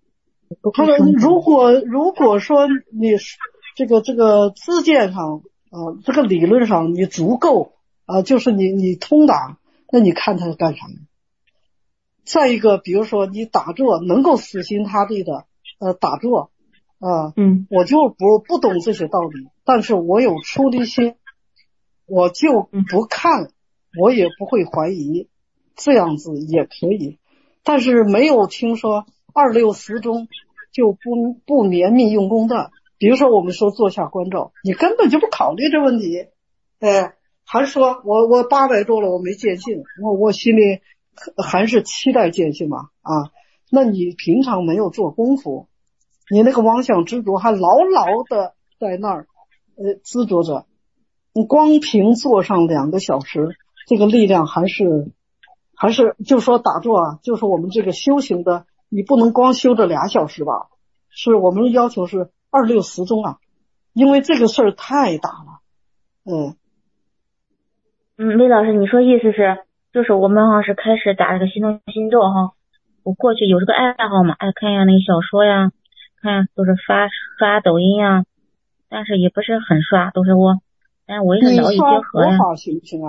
如果说你这个自见上这个理论上你足够就是你通达，那你看它干啥呢？再一个，比如说你打坐能够死心塌地的打坐我就不懂这些道理，但是我有出离心，我就不看，我也不会怀疑，这样子也可以。但是没有听说26时中就不绵密用功的，比如说我们说坐下观照，你根本就不考虑这问题，还说我800多了我没见性，我心里还是期待见性嘛那你平常没有做功夫，你那个妄想执着还牢牢的在那儿执着着，你光凭坐上2个小时，这个力量还是就说打坐就是我们这个修行的，你不能光修这2小时吧，是我们要求是26时中因为这个事儿太大了。 魏老师，你说意思是就是我们是开始打这个心动心咒我过去有这个爱好嘛，爱看一下那个小说呀，看都是刷抖音呀，但是也不是很刷，都是但是我也是劳逸结合呀。 你刷佛法行不行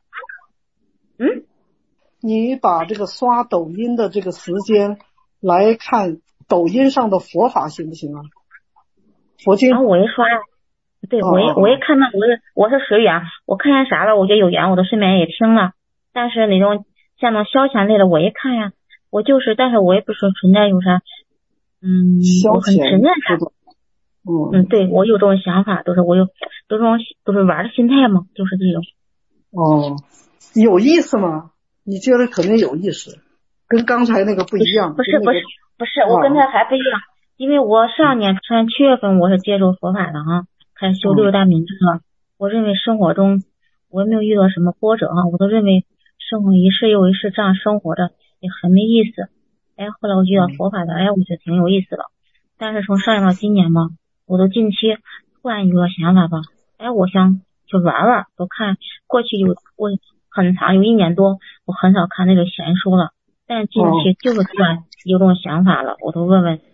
你把这个刷抖音的这个时间来看抖音上的佛法行不行佛经我一刷对我一看到我是随缘，我看见啥了我觉得有缘我都顺便也听了，但是那种像那种消遣类的我一看呀，我就是但是我也不说存在有啥我很承认啥对，我有这种想法，都是我有都是玩的心态嘛，就是这种有意思吗？你觉得肯定有意思，跟刚才那个不一样。 不是我跟他还不一样，因为我上年7月份我是接触佛法的开始修6大明证了。我认为生活中我也没有遇到什么波折我都认为生活一世又一世这样生活着也很没意思。后来我遇到佛法的我觉得挺有意思的。但是从上年到今年嘛，我都近期突然有个想法吧，我想去玩玩，都看过去我很长有1年多我很少看那个闲书了，但是近期就是突然有种想法了，我都问问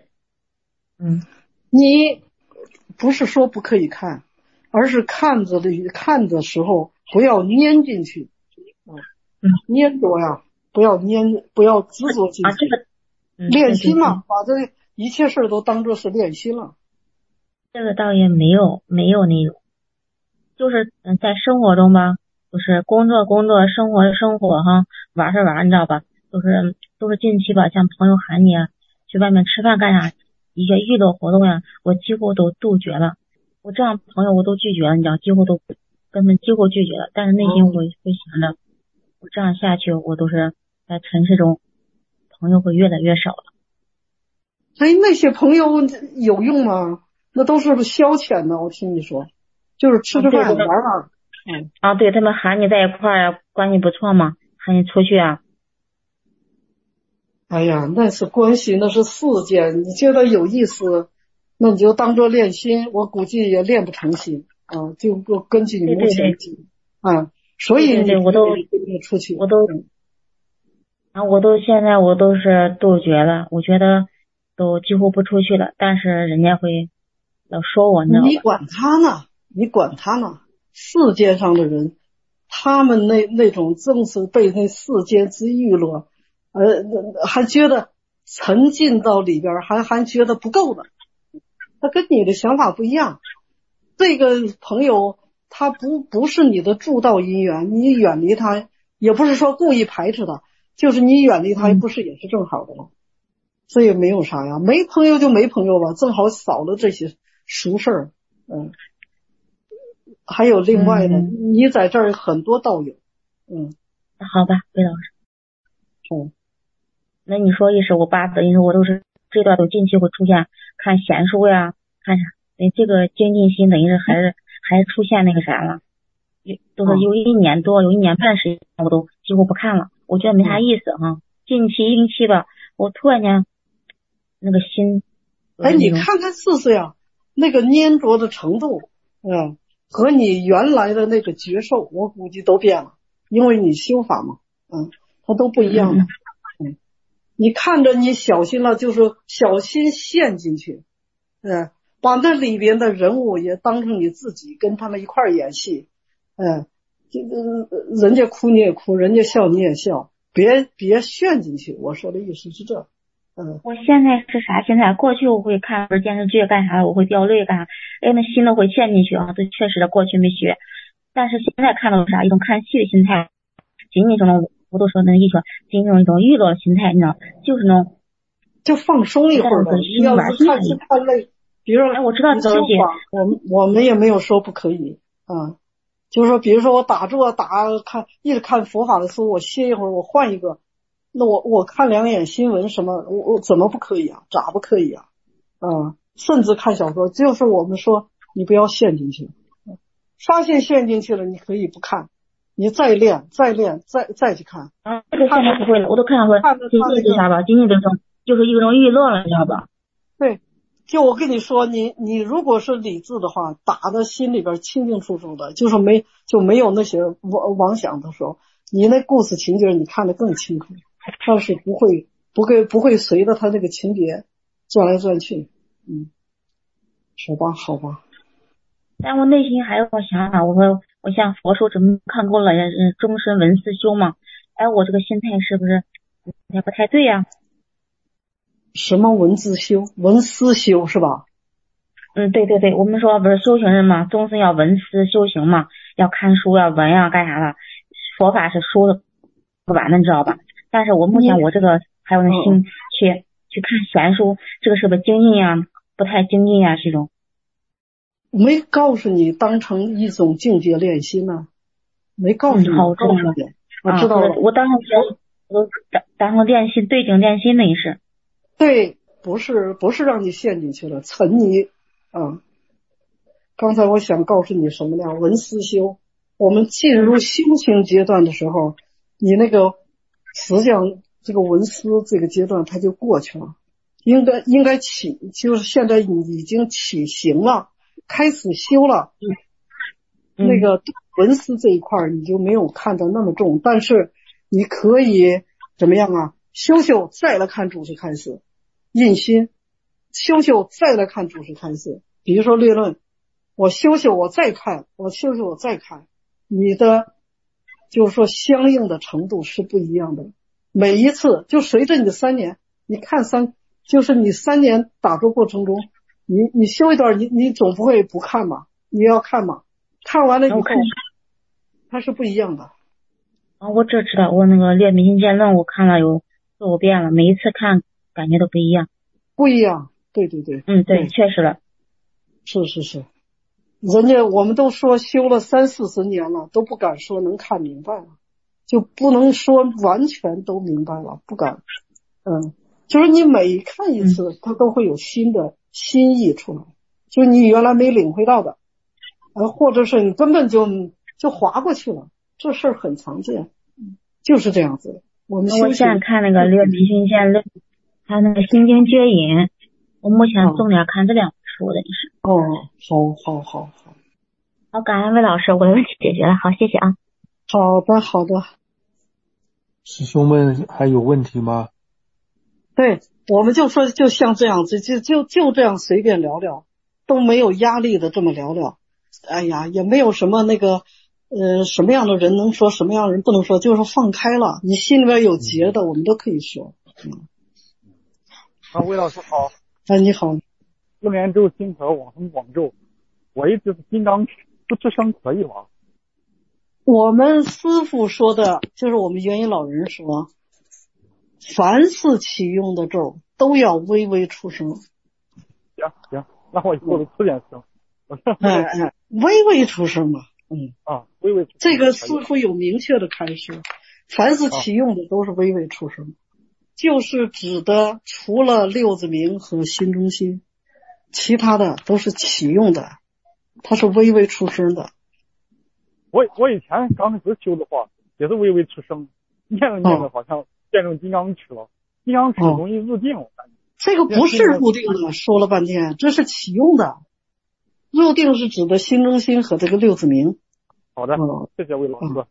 你不是说不可以看，而是看的时候不要粘进去粘着不要执着进去练心嘛，把这一切事都当作是练心了。 这个倒也没有那种，就是在生活中吧，就是工作生活玩是玩，你知道吧，都是近期吧，像朋友喊你去外面吃饭干啥，一些娱乐活动我几乎都杜绝了。我这样朋友我都拒绝了，你知道，根本几乎拒绝了。但是内心我会想着，我这样下去我都是在城市中朋友会越来越少了。 那些朋友有用吗？那都是消遣的，我听你说就是吃饭玩玩对，他们喊你在一块儿关系不错嘛，喊你出去哎呀，那是关系，那是世间，你觉得有意思那你就当做练心，我估计也练不成心就根据你目前所以你我都出去我都现在我都是杜绝了，我觉得都几乎不出去了，但是人家会老说我， 你管他呢世界上的人他们那种正是被那世间之娱乐还觉得沉浸到里边还觉得不够的，他跟你的想法不一样。这个朋友他不是你的助道因缘，你远离他也不是说故意排斥他，就是你远离他不是也是正好的吗？这也没有啥呀，没朋友就没朋友吧，正好少了这些俗事儿还有另外的你在这儿很多道友好吧，魏老师那你说意思我爸等于说我都是这段都近期会出现看闲书呀看啥，这个精进心等于是还是出现那个啥了， 都是有1年多有1年半时间我都几乎不看了，我觉得没啥意思哈。近期1星期的我突然间那个心， 你看看试试呀，那个粘着的程度和你原来的那个觉受我估计都变了，因为你修法嘛它都不一样的。你看着你小心了，就是小心陷进去把那里边的人物也当成你自己，跟他们一块儿演戏人家哭你也哭，人家笑你也笑，别陷进去，我说的意思是这。 我现在是啥心态？过去我会看电视剧干啥，我会掉泪干啥，那心都会陷进去啊。这确实的，过去没学，但是现在看到啥，一种看戏的心态，仅仅是那种我都说那艺术，仅仅是一种娱乐的心态，你知道，就是那种就放松一会儿吧。你要是看累，比如说我知道这个东西， 我们也没有说不可以就是说比如说我打坐一直看佛法的书，我歇一会儿，我换一个，那我看2眼新闻什么，我怎么不可以啊？咋不可以啊？甚至看小说，就是我们说你不要陷进去，发现陷进去了，你可以不看，你再练，再去看。 这个现在不会了，我都看会，仅仅是啥吧？仅仅这种就是一种娱乐了，你知道吧？ 对，就我跟你说，你如果是理智的话，打的心里边清清楚楚的，就是没有那些妄想的时候，你那故事情节你看得更清楚，但是不会随着他这个情节转来转去。好吧。 但我内心还有个想法，我说我像佛书怎么看过了，终身闻思修嘛。我这个心态是不是不太对呀？ 什么闻思修？闻思修是吧？ 对，我们说不是修行人嘛，终身要闻思修行嘛，要看书要闻呀干啥的，佛法是说的不完的，你知道吧？但是我目前我这个还有那心去看玄书，这个是不是精进呀？不太精进呀，是一种。 没告诉你当成一种境界练心呢，没告诉你。 好， 我知道了。 我当成练心对境练心的意思。 对，不是让你陷进去了，沉迷刚才我想告诉你什么呢？闻思修，我们进入修行阶段的时候，你那个实际上这个闻思这个阶段它就过去了，应该就是现在你已经起行了，开始修了。那个闻思这一块你就没有看得那么重，但是你可以怎么样啊？修再来看主持开示，印心，修再来看主持开示。比如说略论，我修我再看，我修我再看，你的就是说相应的程度是不一样的。每一次就随着你3年，你看就是你3年打坐过程中，你修一段，你总不会不看嘛，你要看嘛，看完了以后它是不一样的。 我这知道，我那个《略明心见论》我看了有4-5遍了，每一次看感觉都不一样。 不一样，对。 对，确实了。 是。人家我们都说修了30-40年了，都不敢说能看明白了，就不能说完全都明白了，不敢。就是你每看一次，它都会有新的心意出来，就是你原来没领会到的，或者是你根本就划过去了，这事儿很常见，就是这样子。我现在看那个《略明心见论》，还有那个《心经觉引》，我目前重点看这2本书的意思。 好。 好，感恩魏老师，我的问题解决了，好，谢谢啊。 好的。 师兄们还有问题吗？ 对，我们就说就像这样子，就这样随便聊聊，都没有压力的这么聊聊。哎呀，也没有什么那个什么样的人能说，什么样的人不能说，就是放开了，你心里边有结的，我们都可以说。 魏老师好。 你好。 4年之后心头往生广州，我一直是金刚不智商可以吗？ 我们师父说的就是我们元音老人说，凡是启用的咒都要微微出声。 行，那我以后出点声。 微微出声嘛。 微微出声。 这个师父有明确的开示，凡是启用的都是微微出声，就是指的除了六字明和心中心，其他的都是启用的，它是微微出声的。 我以前刚开始修的话，也是微微出声，念着念着好像变成金刚尺了。金刚尺容易入定，我感觉。 这个不是入定的，说了半天，这是启用的。入定是指的心中心和这个六字明。 好的，谢谢魏老师。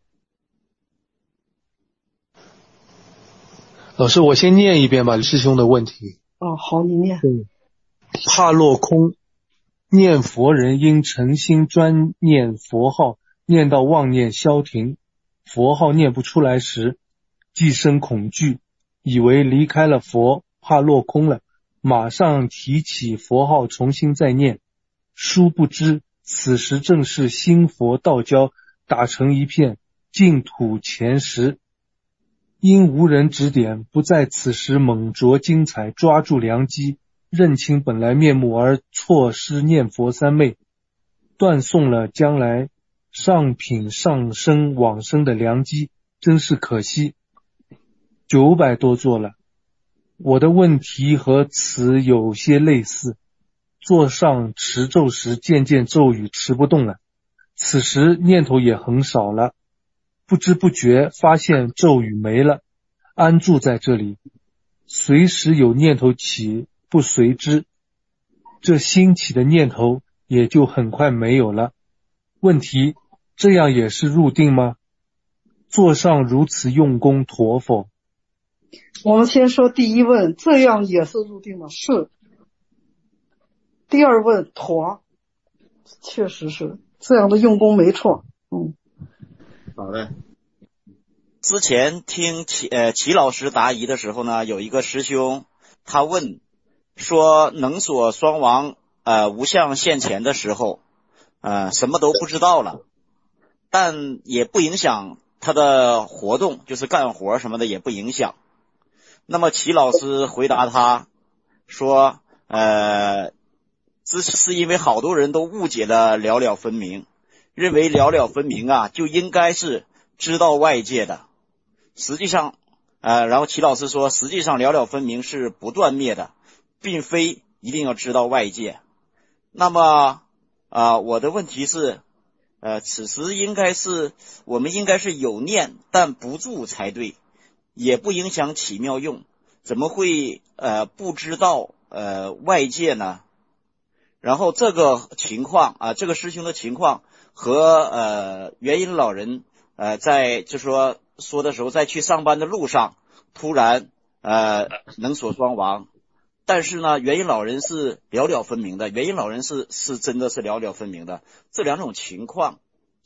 老师，我先念一遍吧，师兄的问题。 好，你念。 怕落空，念佛人应诚心专念佛号，念到妄念消停，佛号念不出来时，即生恐惧，以为离开了佛，怕落空了，马上提起佛号重新再念，殊不知此时正是心佛道交打成一片，净土前时，因无人指点，不在此时猛着精彩，抓住良机，认清本来面目而错失念佛三昧，断送了将来上品上升往生的良机，真是可惜。900多座了。我的问题和此有些类似，座上持咒时渐渐咒语持不动了，此时念头也很少了，不知不觉发现咒语没了，安住在这里，随时有念头起，不随之，这兴起的念头也就很快没有了。问题，这样也是入定吗？座上如此用功妥否？ 我们先说第一问，这样也是入定吗？是。第二问，妥，确实是这样的用功没错。 好的。之前听齐老师答疑的时候呢，有一个师兄他问说，能所双亡无相现前的时候什么都不知道了，但也不影响他的活动，就是干活什么的也不影响。那么齐老师回答他说是因为好多人都误解了了了分明，认为了了分明就应该是知道外界的，实际上然后齐老师说实际上了了分明是不断灭的，并非一定要知道外界。那么我的问题是此时我们应该是有念但不住才对，也不影响起妙用，怎么会不知道外界呢？然后这个情况这个师兄的情况和元音老人在就说的时候，在去上班的路上突然能所双亡，但是呢元音老人是了了分明的，元音老人是真的是了了分明的，这两种情况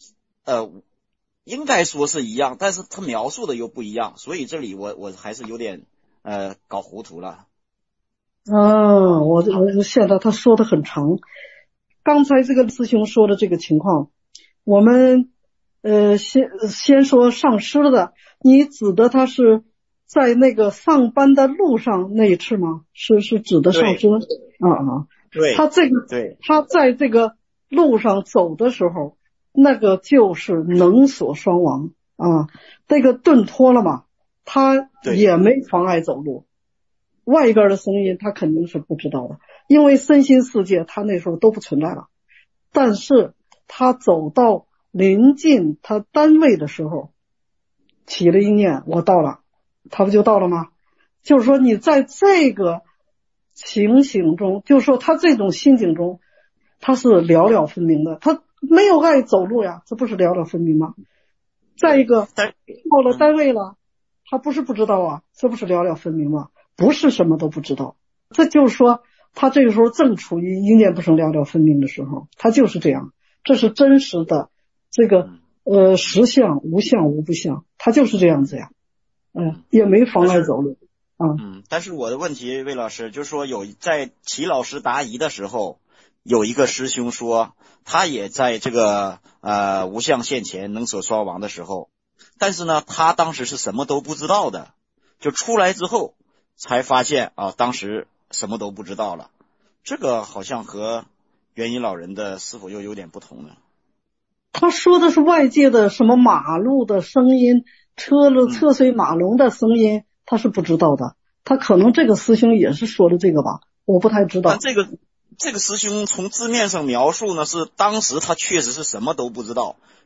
应该说是一样，但是他描述的又不一样，所以这里我还是有点搞糊涂了。 我现在他说的很长。刚才这个师兄说的这个情况，我们先说上师的，你指的他是在那个上班的路上那一次吗？是指的上师？ 对， 他在这个路上走的时候，那个就是能所双亡这个顿脱了嘛，他也没妨碍走路。外边的声音他肯定是不知道的，因为身心世界他那时候都不存在了。但是他走到临近他单位的时候，起了一念，我到了，他不就到了吗？就是说你在这个情形中，就是说他这种心境中，他是了了分明的，他没有爱走路呀，这不是了了分明吗？再一个，到了单位了，他不是不知道这不是了了分明吗？不是什么都不知道，这就是说他这个时候正处于一念不生了了分明的时候，他就是这样，这是真实的这个实相无相无不相，他就是这样子呀，也没妨碍走路但是我的问题，魏老师，就是说在齐老师答疑的时候，有一个师兄说他也在这个无相现前能所双亡的时候，但是呢他当时是什么都不知道的，就出来之后才发现当时什么都不知道了，这个好像和元音老人的是否又有点不同呢？ 他说的是外界的什么马路的声音，车水马龙的声音，他是不知道的。他可能这个师兄也是说的这个吧，我不太知道。 但这个师兄从字面上描述呢，是当时他确实是什么都不知道，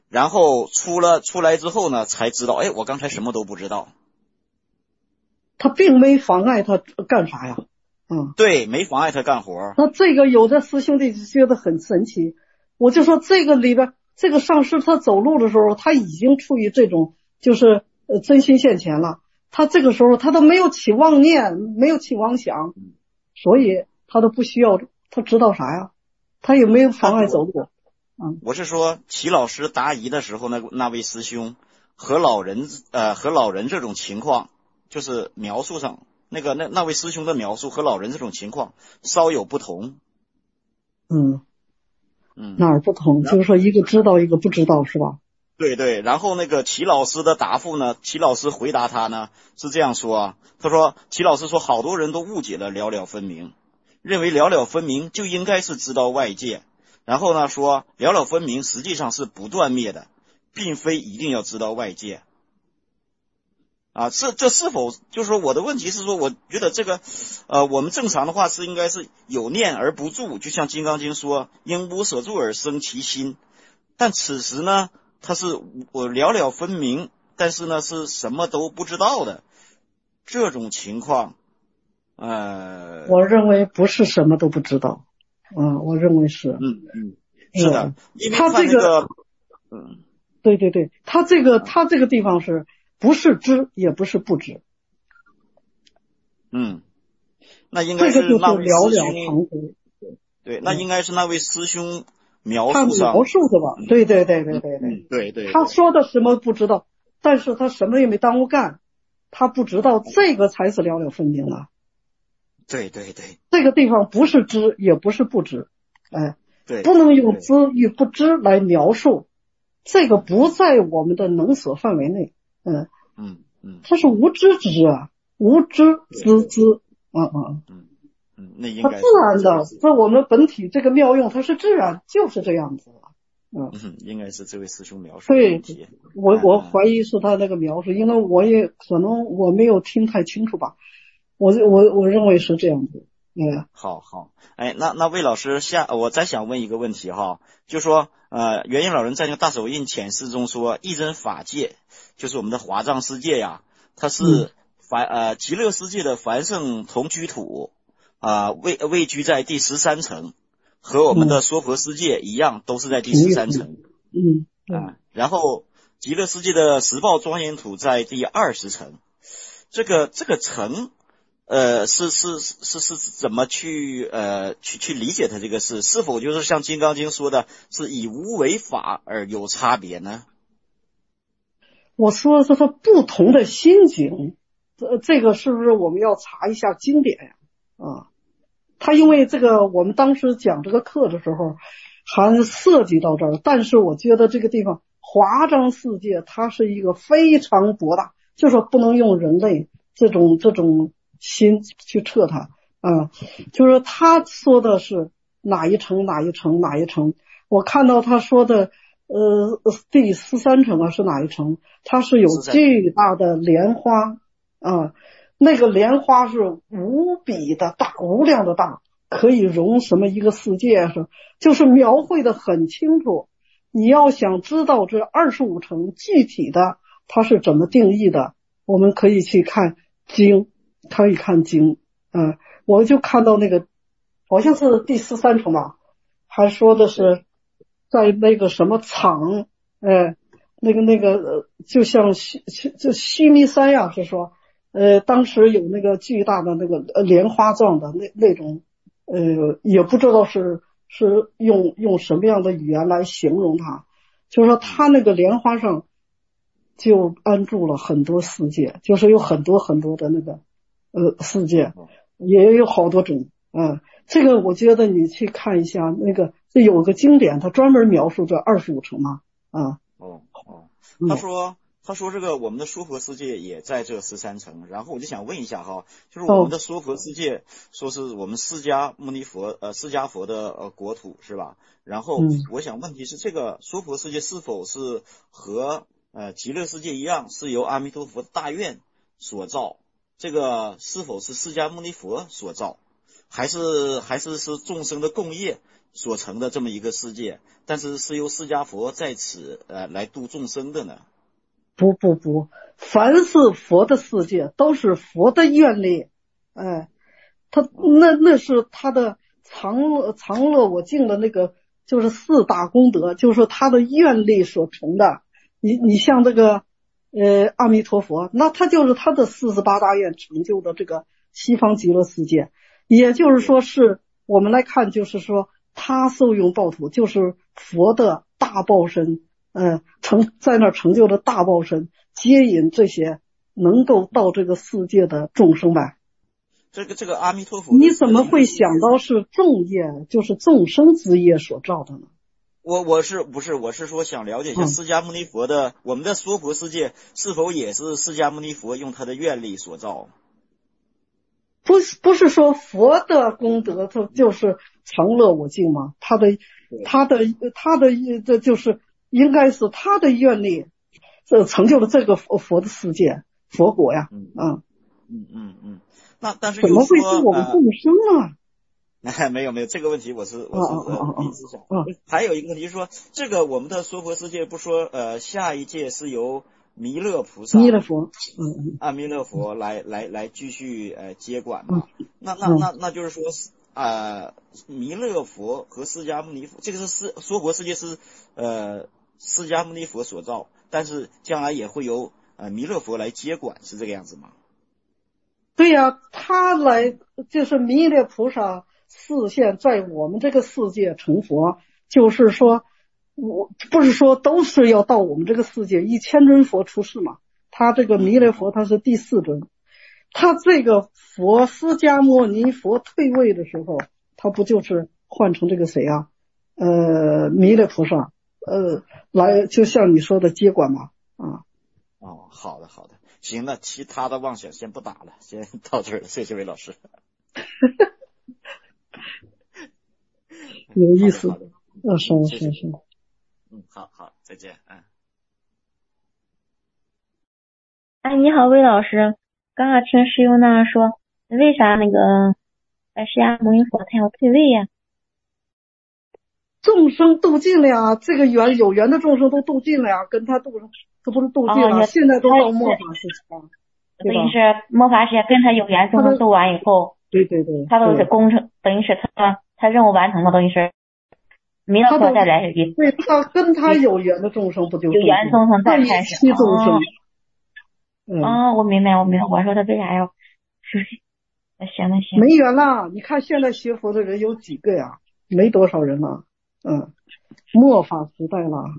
然后出来之后呢，才知道，哎，我刚才什么都不知道。 他并没妨碍他干啥呀？ 对，没妨碍他干活。 那这个有的师兄弟就觉得很神奇，我就说这个里边，这个上师他走路的时候，他已经处于这种就是真心现前了，他这个时候他都没有起妄念，没有起妄想，所以他都不需要，他知道啥呀？他也没有妨碍走路。 我是说齐老师答疑的时候，那位师兄和老人这种情况，就是描述上那位师兄的描述和老人这种情况稍有不同。 哪儿不同？就是说一个知道，一个不知道，是吧？ 对对。然后那个齐老师的答复呢，齐老师回答他呢是这样说啊，他说齐老师说好多人都误解了了了分明，认为了了分明就应该是知道外界，然后呢说了了分明实际上是不断灭的，并非一定要知道外界。这是否就是说我的问题是说，我觉得这个我们正常的话是应该是有念而不住，就像《金刚经》说因无所住而生其心，但此时呢他是我了了分明，但是呢是什么都不知道的这种情况。 我认为不是什么都不知道。我认为是。 是的，因为他这个对对对，他这个地方是不是知也不是不知。 那应该是那位师兄。 对， 那应该是那位师兄描述他描述的吧？对。 对。 他说的什么不知道，但是他什么也没耽误干，他不知道，这个才是了了分明了。 对。 这个地方不是知也不是不知， 对， 不能用知与不知来描述，这个不在我们的能所范围内。它是无知之啊，无知之知。 那应该它自然的，在我们本体这个妙用，它是自然，就是这样子了。 应该是这位师兄描述的问题。 对，我怀疑是他那个描述，因为我也可能我没有听太清楚吧，我认为是这样子。 好，那魏老师我再想问一个问题哈，就说元婴老人在那个大手印浅释中说，一真法界就是我们的华藏世界呀，它是极乐世界的凡圣同居土位居在第13层，和我们的娑婆世界一样，都是在第13层。然后极乐世界的十报庄严土在第20层。这个层是怎么去理解它这个事？是否就是像《金刚经》说的，是以无为法而有差别呢？ 我说这是不同的心境，这个是不是我们要查一下经典呀？他因为这个我们当时讲这个课的时候还涉及到这儿，但是我觉得这个地方华藏世界它是一个非常博大，就是说不能用人类这种心去测它。就是他说的是哪一层，我看到他说的第13层是哪一层，它是有巨大的莲花那个莲花是无比的大，无量的大，可以容什么一个世界，就是描绘的很清楚。你要想知道这25层具体的它是怎么定义的，我们可以去看经，我就看到那个好像是第13层吧，还说的是在那个什么场，那个就像须弥山呀，是说当时有那个巨大的那个莲花状的那种也不知道是用什么样的语言来形容它，就是说它那个莲花上就安住了很多世界，就是有很多很多的那个世界，也有好多种。这个我觉得你去看一下，那个这有个经典，它专门描述这25层嘛。 他说这个我们的娑婆世界也在这13层，然后我就想问一下哈，就是我们的娑婆世界说是我们释迦佛的国土是吧？然后我想问题是这个娑婆世界是否是和极乐世界一样是由阿弥陀佛大愿所造？这个是否是释迦牟尼佛所造？还是众生的共业所成的这么一个世界，但是是由释迦佛在此来度众生的呢？ 不，凡是佛的世界都是佛的愿力，他那是他的常乐我净的那个，就是四大功德，就是他的愿力所成的。你像这个阿弥陀佛，那他就是他的48大愿成就的这个西方极乐世界，也就是说是我们来看，就是说他受用报土，就是佛的大报身，在那成就的大报身，接引这些能够到这个世界的众生呗。 这个阿弥陀佛， 你怎么会想到是众业，就是众生之业所造的呢？ 我是说想了解一下释迦牟尼佛的，我们的娑婆世界是否也是释迦牟尼佛用他的愿力所造？ 不是说佛的功德就是常乐我净吗？他的这就是应该是他的愿力成就了这个佛的世界佛国呀。 那但是怎么会是我们众生啊？ 没有，这个问题我是一直想。还有一个问题是说，这个我们的娑婆世界不说下一届是由弥勒菩萨、弥勒佛，弥勒佛来继续接管嘛？那就是说弥勒佛和释迦牟尼佛，这个是娑婆世界是释迦牟尼佛所造，但是将来也会由弥勒佛来接管，是这个样子吗？ 对呀，他来就是弥勒菩萨示现在我们这个世界成佛，就是说我不是说都是要到我们这个世界1000尊佛出世嘛，他这个弥勒佛他是第4尊，他这个佛释迦牟尼佛退位的时候，他不就是换成这个谁啊？弥勒菩萨来就像你说的接管嘛。 好的，行，那其他的妄想先不打了，先到这儿了，谢谢魏老师。 有意思。是。 好，再见。 你好，魏老师，刚刚听师兄那说，为啥那个释迦牟尼佛他要退位呀？ 众生度尽了呀，这个有缘的众生都度尽了呀，跟他度上，这不是度尽了，现在都到末法时期了。 等于是末法时间跟他有缘众生度完以后， 对， 他都是工程，等于是他任务完成了，等于是弥勒佛再来一个。 对，他跟他有缘的众生不就有缘众生再开始众生。 我明白。我说他为啥要行。 没缘了，你看现在学佛的人有几个呀？没多少人了。末法时代了。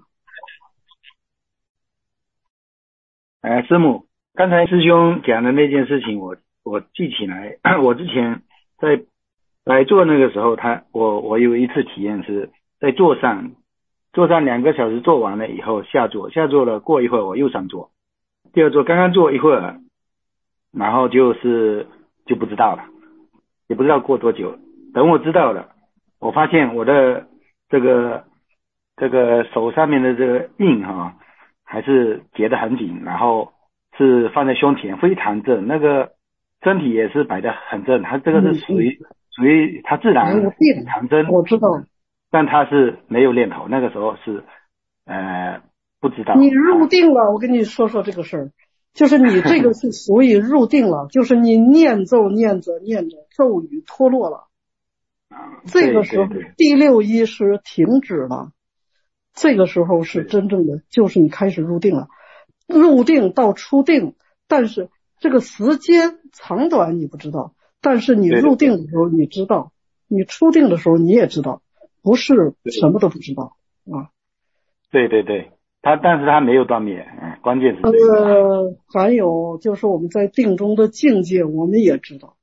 师母，刚才师兄讲的那件事情我记起来，我之前在来做那个时候，我有一次体验是在座上2个小时做完了以后下座了，过一会儿我又上座，第二座刚刚坐一会儿，然后就不知道了，也不知道过多久，等我知道了，我发现我的这个手上面的这个印还是结得很紧，然后是放在胸前非常正，那个身体也是摆得很正，它这个是属于它自然长针， 我知道， 但它是没有念头，那个时候是不知道。 你入定了，我跟你说这个事儿，就是你这个是属于入定了，就是你念着咒语脱落了，这个时候第6意识停止了，这个时候是真正的，就是你开始入定了，入定到出定，但是这个时间长短你不知道，但是你入定的时候你知道，你出定的时候你也知道，不是什么都不知道啊。 对，但是他没有断灭，关键是还有就是我们在定中的境界我们也知道，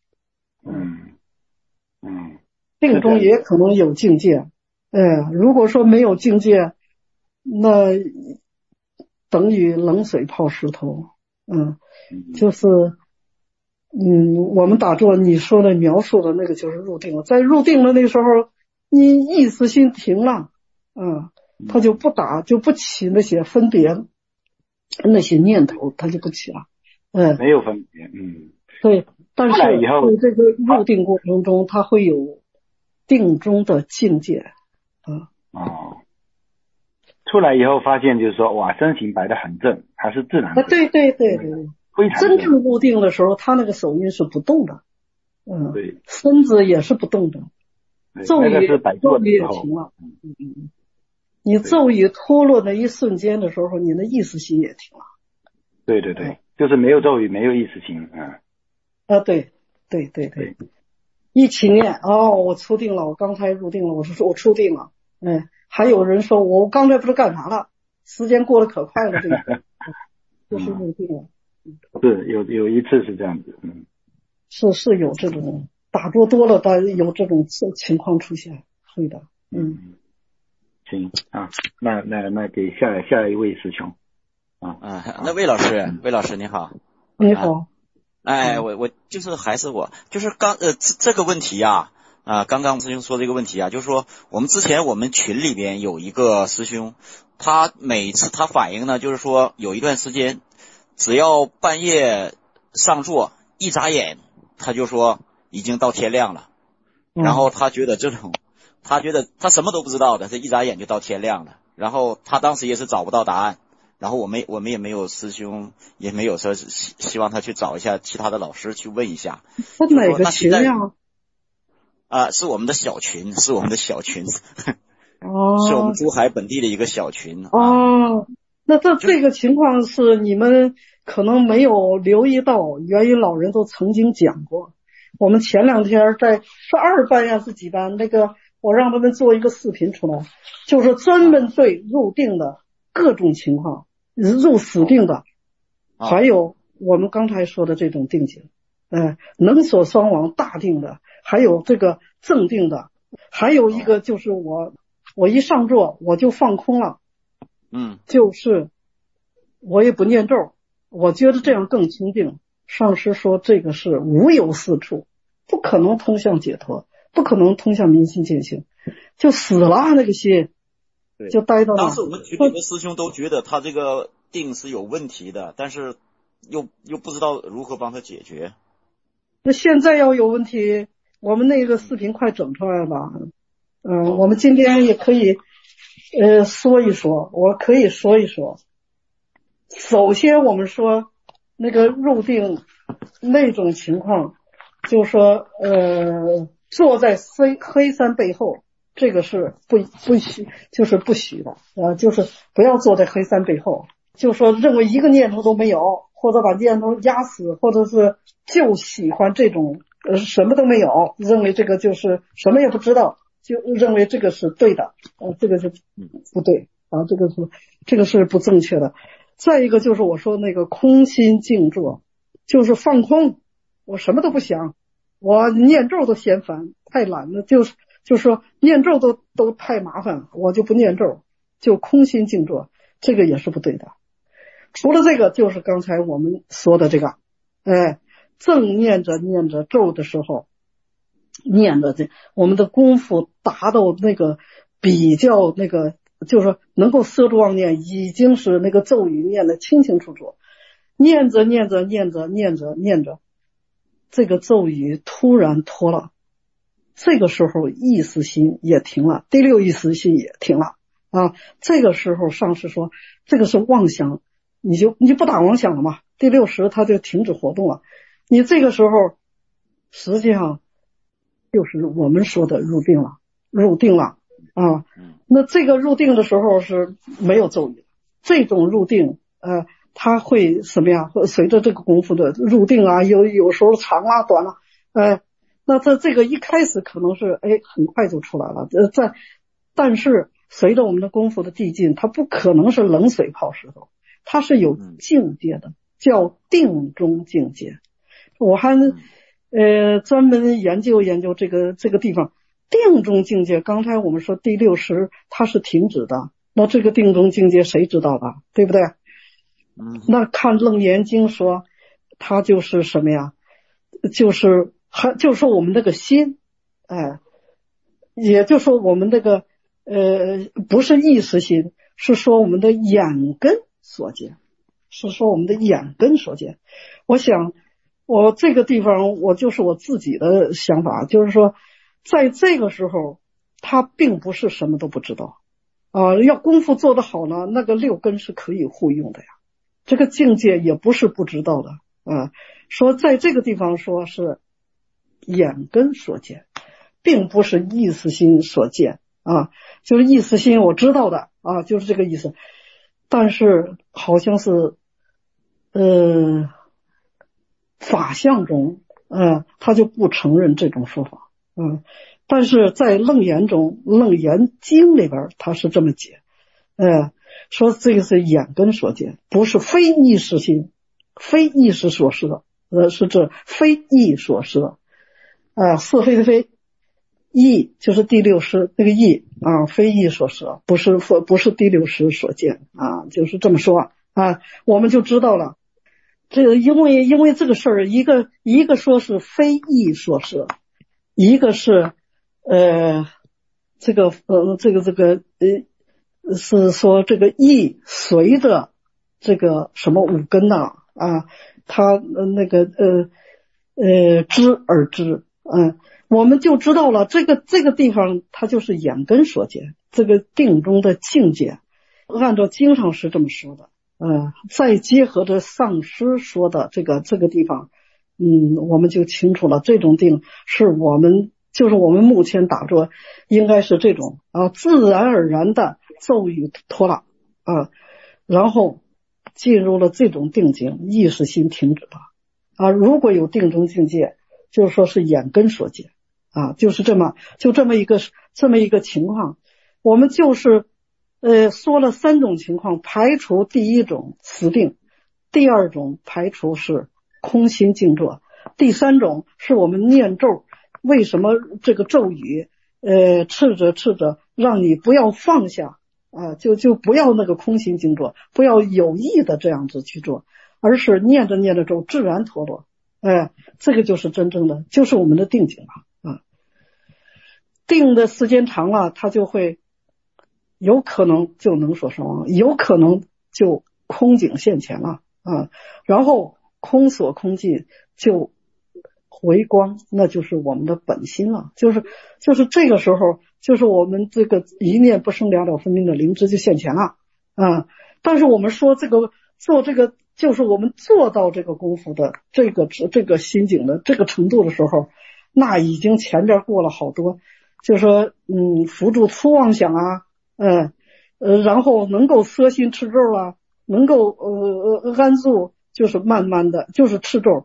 定中也可能有境界，如果说没有境界，那等于冷水泡石头，就是我们打坐你说的描述的那个就是入定了，在入定的那时候你意识心停了，他就不起那些分别那些念头，他就不起了， 没有分别， 对，但是在这个入定过程中他会有定中的境界。 出来以后发现就是说，哇，身形摆得很正，还是自然的。 对， 非常真正入定的时候，他那个手印是不动的， 对， 身子也是不动的，咒语也停了，你咒语脱落的一瞬间的时候，你的意识心也停了。 对，就是没有咒语，没有意识心， 对，一起念，我出定了，我刚才入定了，我说我出定了，还有人说我刚才不知道干啥了，时间过得可快了，这个就是入定了。 是有一次是这样子， 是有这种打坐多了的有这种情况出现，会的， 行啊，那给下一位师兄那魏老师你好。 你好。 我就是还是就是这个问题啊，刚刚师兄说这个问题啊，就是说我们之前我们群里边有一个师兄，他每次他反映呢，就是说有一段时间只要半夜上座一眨眼，他就说已经到天亮了，然后他觉得他什么都不知道的，这一眨眼就到天亮了，然后他当时也是找不到答案，然后我们也没有师兄也没有说希望他去找一下其他的老师去问一下。 他哪个群呀？ 是我们的小群，是我们珠海本地的一个小群。 那这个情况是你们可能没有留意到，元宇老人都曾经讲过。我们前2天是2班呀是几班，那个我让他们做一个视频出来，就是专门对入定的各种情况，入死定的，还有我们刚才说的这种定境，能所双亡大定的，还有这个正定的，还有一个就是我一上座我就放空了，就是我也不念咒，我觉得这样更清净。上师说这个是无有是处，不可能通向解脱，不可能通向明心见性，就死了那个心，就待到那。 当时我们群里的师兄都觉得他这个定是有问题的，但是又不知道如何帮他解决。 那现在要有问题，我们那个视频快整出来了，我们今天也可以说一说，我可以说一说。首先我们说那个入定那种情况，就说坐在黑山背后，这个是不许，就是不许的，就是不要坐在黑山背后，就说认为一个念头都没有，或者把念头压死，或者是就喜欢这种什么都没有，认为这个就是什么也不知道，就认为这个是对的，这个是不对啊，这个是不正确的。再一个就是我说那个空心静坐，就是放空，我什么都不想，我念咒都嫌烦，太懒了，就是说念咒都太麻烦了，我就不念咒，就空心静坐，这个也是不对的。除了这个，就是刚才我们说的这个，正念着咒的时候，念着我们的功夫达到那个比较那个，就是说能够摄住妄念，已经是那个咒语念得清清楚楚，念着，这个咒语突然脱了，这个时候意识心也停了，第六意识心也停了啊。这个时候上师说这个是妄想，你就不打妄想了嘛，第六识它就停止活动了。你这个时候实际上就是我们说的入定了啊。那这个入定的时候是没有咒语，这种入定它会什么呀？会随着这个功夫的入定啊，有时候长啊短啊，那这个一开始可能是很快就出来了，但是随着我们的功夫的递进，它不可能是冷水泡石头，它是有境界的，叫定中境界。我还专门研究这个地方。定中境界，刚才我们说第六识它是停止的，那这个定中境界谁知道的，对不对？那看楞严经说它就是什么呀，就是我们这个心，也就是说我们这个不是意识心，是说我们的眼根所见，我想我这个地方我就是我自己的想法，就是说在这个时候他并不是什么都不知道要功夫做得好呢，那个六根是可以互用的呀。这个境界也不是不知道的说在这个地方说是眼根所见，并不是意识心所见就是意识心我知道的就是这个意思。但是好像是法相中他就不承认这种说法但是在楞严中，楞严经里边他是这么解说这个是眼根所见，不是非意识心，非意识所摄是这非意所摄是非的非，意就是第六识那个意非意所摄，不是第六识所见就是这么说我们就知道了。这个因为这个事儿，一个说是非意所摄，一个是是说这个意随着这个什么五根它那个知而知我们就知道了这个地方它就是眼根所见，这个定中的境界按照经上是这么说的再结合着上师说的这个地方我们就清楚了，这种定是我们目前打坐应该是这种自然而然的咒语拖拉然后进入了这种定境，意识心停止了如果有定中境界，就是说是眼根所见就是这么一个情况。我们就是说了三种情况，排除第一种死定，第二种排除是空心静坐，第三种是我们念咒，为什么这个咒语斥着让你不要放下就不要那个空心静坐，不要有意的这样子去做，而是念着念着咒自然脱落这个就是真正的就是我们的定境了定的时间长了，它就会有可能就能所双亡，有可能就空境现前了然后空所空尽就回光，那就是我们的本心了，就是这个时候就是我们这个一念不生了了分明的灵知就现前了但是我们说做这个就是我们做到这个功夫的这个心境的这个程度的时候，那已经前边过了好多，就是说扶助粗妄想然后能够摄心持咒能够安住，就是慢慢的就是持咒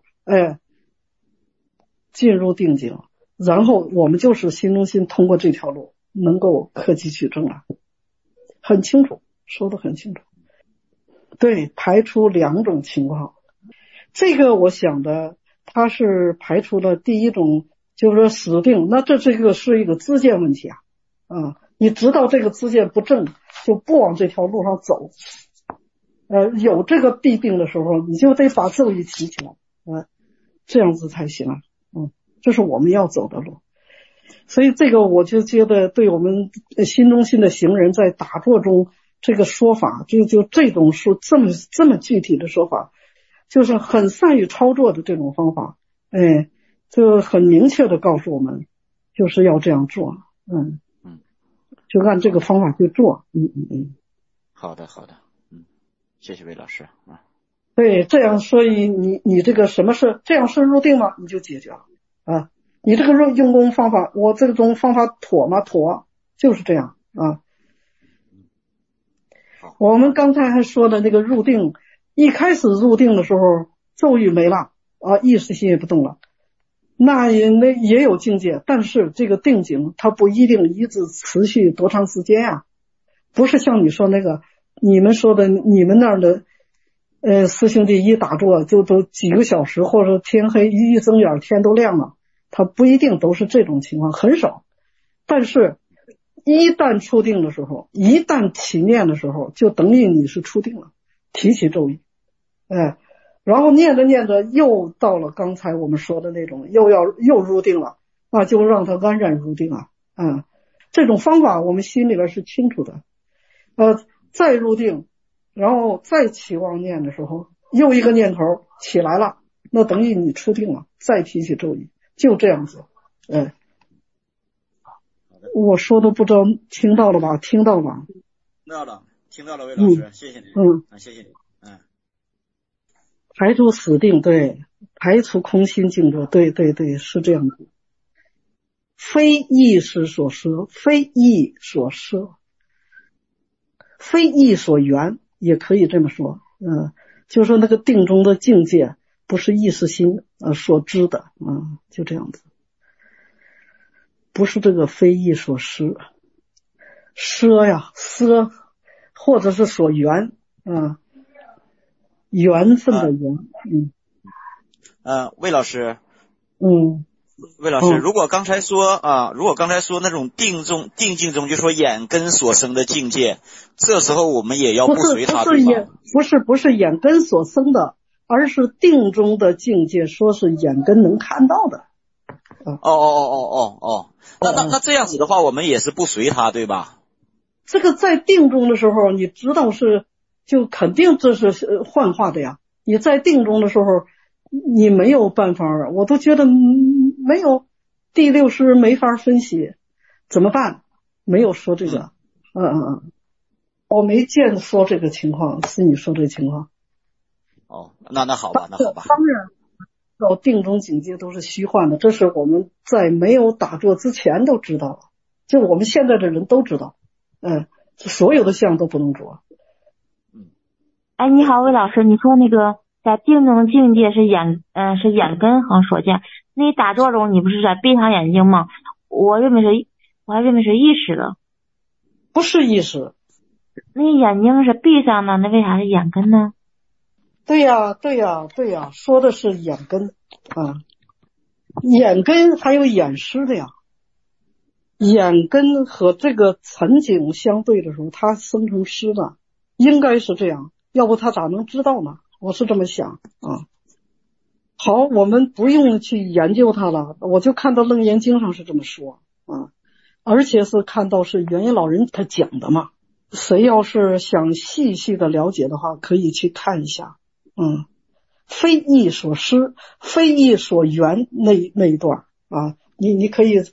进入定境，然后我们就是心中心通过这条路能够克己取证了，很清楚，说得很清楚。对，排除两种情况，这个我想的它是排除了第一种，就是说死定，那这个是一个知见问题你知道这个知见不正，就不往这条路上走有这个弊病的时候，你就得把咒语提起来这样子才行这是我们要走的路。所以这个我就觉得对我们心中心的行人在打坐中这个说法，就这种说这么具体的说法，就是很善于操作的这种方法就很明确的告诉我们就是要这样做就按这个方法去做好的谢谢魏老师对，这样所以你这个什么是这样是入定吗？你就解决了你这个用功方法，我这种方法妥吗？妥，就是这样我们刚才还说的那个入定，一开始入定的时候咒语没了意识心也不动了，那也有境界，但是这个定境它不一定一直持续多长时间不是像你说那个你们说的你们那儿的师兄弟一打坐就都几个小时，或者天黑一睁眼天都亮了，它不一定都是这种情况，很少。但是一旦出定的时候，一旦起念的时候，就等于你是出定了，提起咒语然后念着念着又到了刚才我们说的那种又入定了就让他安然入定这种方法我们心里边是清楚的再入定，然后再起妄念的时候，又一个念头起来了，那等于你出定了，再提起咒语，就这样子我说的不知道听到了吧？听到了。 听到了，魏老师，谢谢你。谢谢你。 排除死定，对，排除空心静坐，对对对，是这样的。非意识所摄，非意所摄，非意所缘，也可以这么说。就是说那个定中的境界不是意识心所知的，就这样子。不是这个非意所施，奢呀，奢，或者是所缘，缘分的缘， 魏老师，魏老师，如果刚才说那种定境中，就说眼根所生的境界，这时候我们也要不随它，对吧？ 不是眼根所生的，而是定中的境界，说是眼根能看到的。 那这样子的话，我们也是不随它，对吧？ 这个在定中的时候，你知道就肯定这是幻化的呀。你在定中的时候，你没有办法，我都觉得没有第六识没法分析，怎么办？没有说这个，我没见说这个情况，是你说这个情况。 那好吧。 当然，到定中境界都是虚幻的，这是我们在没有打坐之前都知道了，就我们现在的人都知道，所有的相都不能着。 哎，你好，魏老师，你说那个在定中的境界是眼根好像所见，那打坐中你不是在闭上眼睛吗？我还认为是意识的。 不是意识。 那眼睛是闭上的，那为啥是眼根呢？ 对呀，说的是眼根眼根还有眼识的呀。眼根和这个层景相对的时候，它生成湿的，应该是这样，要不他咋能知道呢？我是这么想好，我们不用去研究它了，我就看到《楞严经》上是这么说而且是看到是圆圆老人他讲的嘛。谁要是想细细的了解的话，可以去看一下。非意所施，非意所缘那一段你可以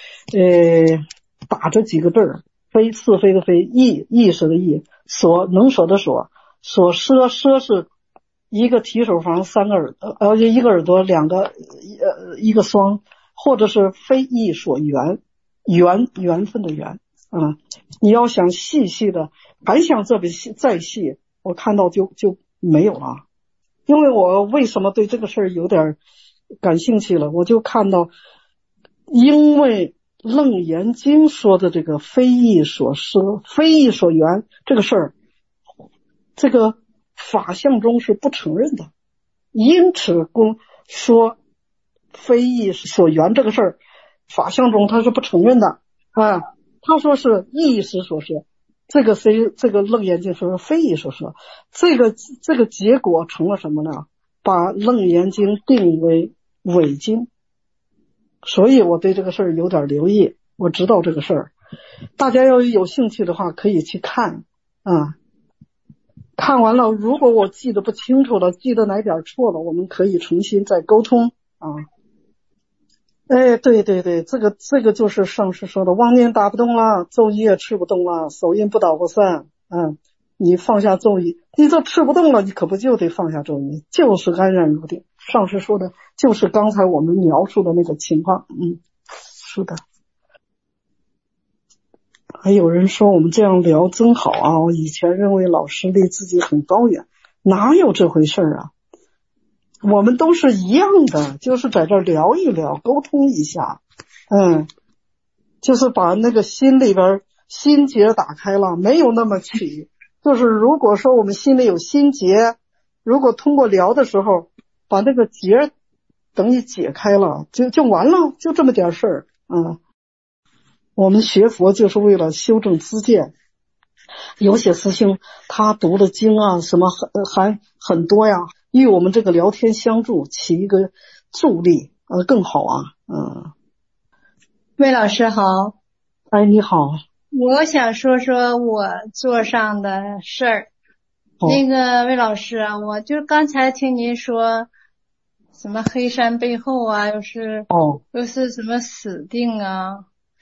打这几个字儿，非是非的非，意识的意，所能所的所奢是一个提手旁三个一个耳朵两个一个双，或者是非意所缘分的缘你要想细细的，还想这边再细，我看到就没有了。因为我为什么对这个事儿有点感兴趣了，我就看到因为楞严经说的这个非意所施非意所缘这个事儿，这个法相中是不承认的，因此说非意所缘这个事儿，法相中他是不承认的他说是意识所施，这个楞严经说非意所施，这个结果成了什么呢？把楞严经定为伪经。所以我对这个事儿有点留意，我知道这个事儿，大家要有兴趣的话可以去看看完了，如果我记得不清楚了，记得哪点错了，我们可以重新再沟通对，这个就是上师说的，妄念打不动了，咒语也吃不动了，手印不倒不散你放下咒语，你这吃不动了，你可不就得放下咒语，就是安然入定。上师说的就是刚才我们描述的那个情况是的。还有人说我们这样聊真好我以前认为老师离自己很高远，哪有这回事我们都是一样的，就是在这聊一聊，沟通一下就是把那个心里边心结打开了，没有那么起，就是如果说我们心里有心结，如果通过聊的时候把那个结等于解开了，就完了，就这么点事儿我们学佛就是为了修正知见，有些师兄他读的经什么还很多呀，与我们这个聊天相助起一个助力更好魏老师好。 你好。 我想说说我座上的事儿。那个魏老师我就刚才听您说什么黑山背后又是什么死定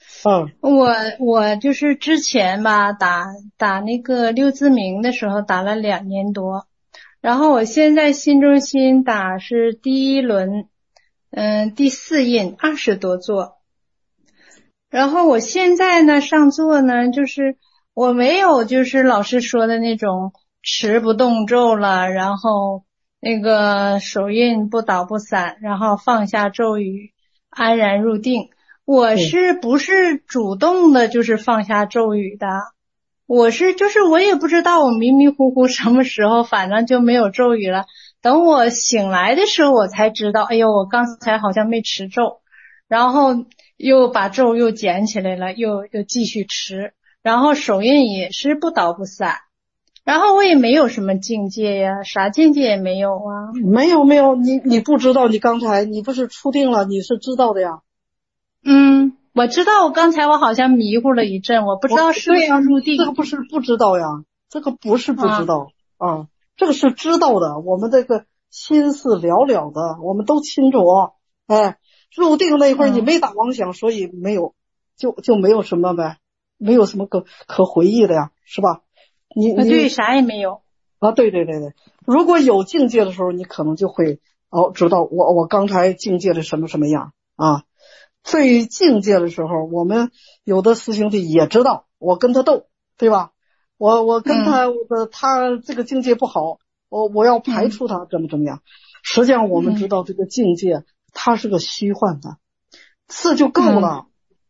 我就是之前吧打那个六字明的时候打了2年多，然后我现在新中心打是第1轮，第4印20多座，然后我现在呢上座呢，就是我没有就是老师说的那种持不动咒了，然后那个手印不倒不散，然后放下咒语安然入定。我是不是主动的就是放下咒语的？我也不知道我迷迷糊糊什么时候反正就没有咒语了，等我醒来的时候我才知道，哎呦我刚才好像没持咒，然后又把咒又捡起来了，又继续持，然后手印也是不倒不散，然后我也没有什么境界呀，啥境界也没有啊。 没有，你不知道，你刚才你不是出定了，你是知道的呀。 我知道，我刚才我好像迷糊了一阵，我不知道是不是入定。 这个不是不知道呀，这个不是不知道啊，这个是知道的。我们这个心思了了的，我们都清楚。入定那会儿你没打妄想，所以没有，就没有什么呗，没有什么可回忆的呀，是吧？你对，啥也没有啊。对，如果有境界的时候，你可能就会知道我刚才境界的什么什么样啊。最境界的时候，我们有的师兄弟也知道我跟他斗，对吧？我跟他他这个境界不好，我要排除他怎么样。实际上我们知道这个境界它是个虚幻的，次就够了。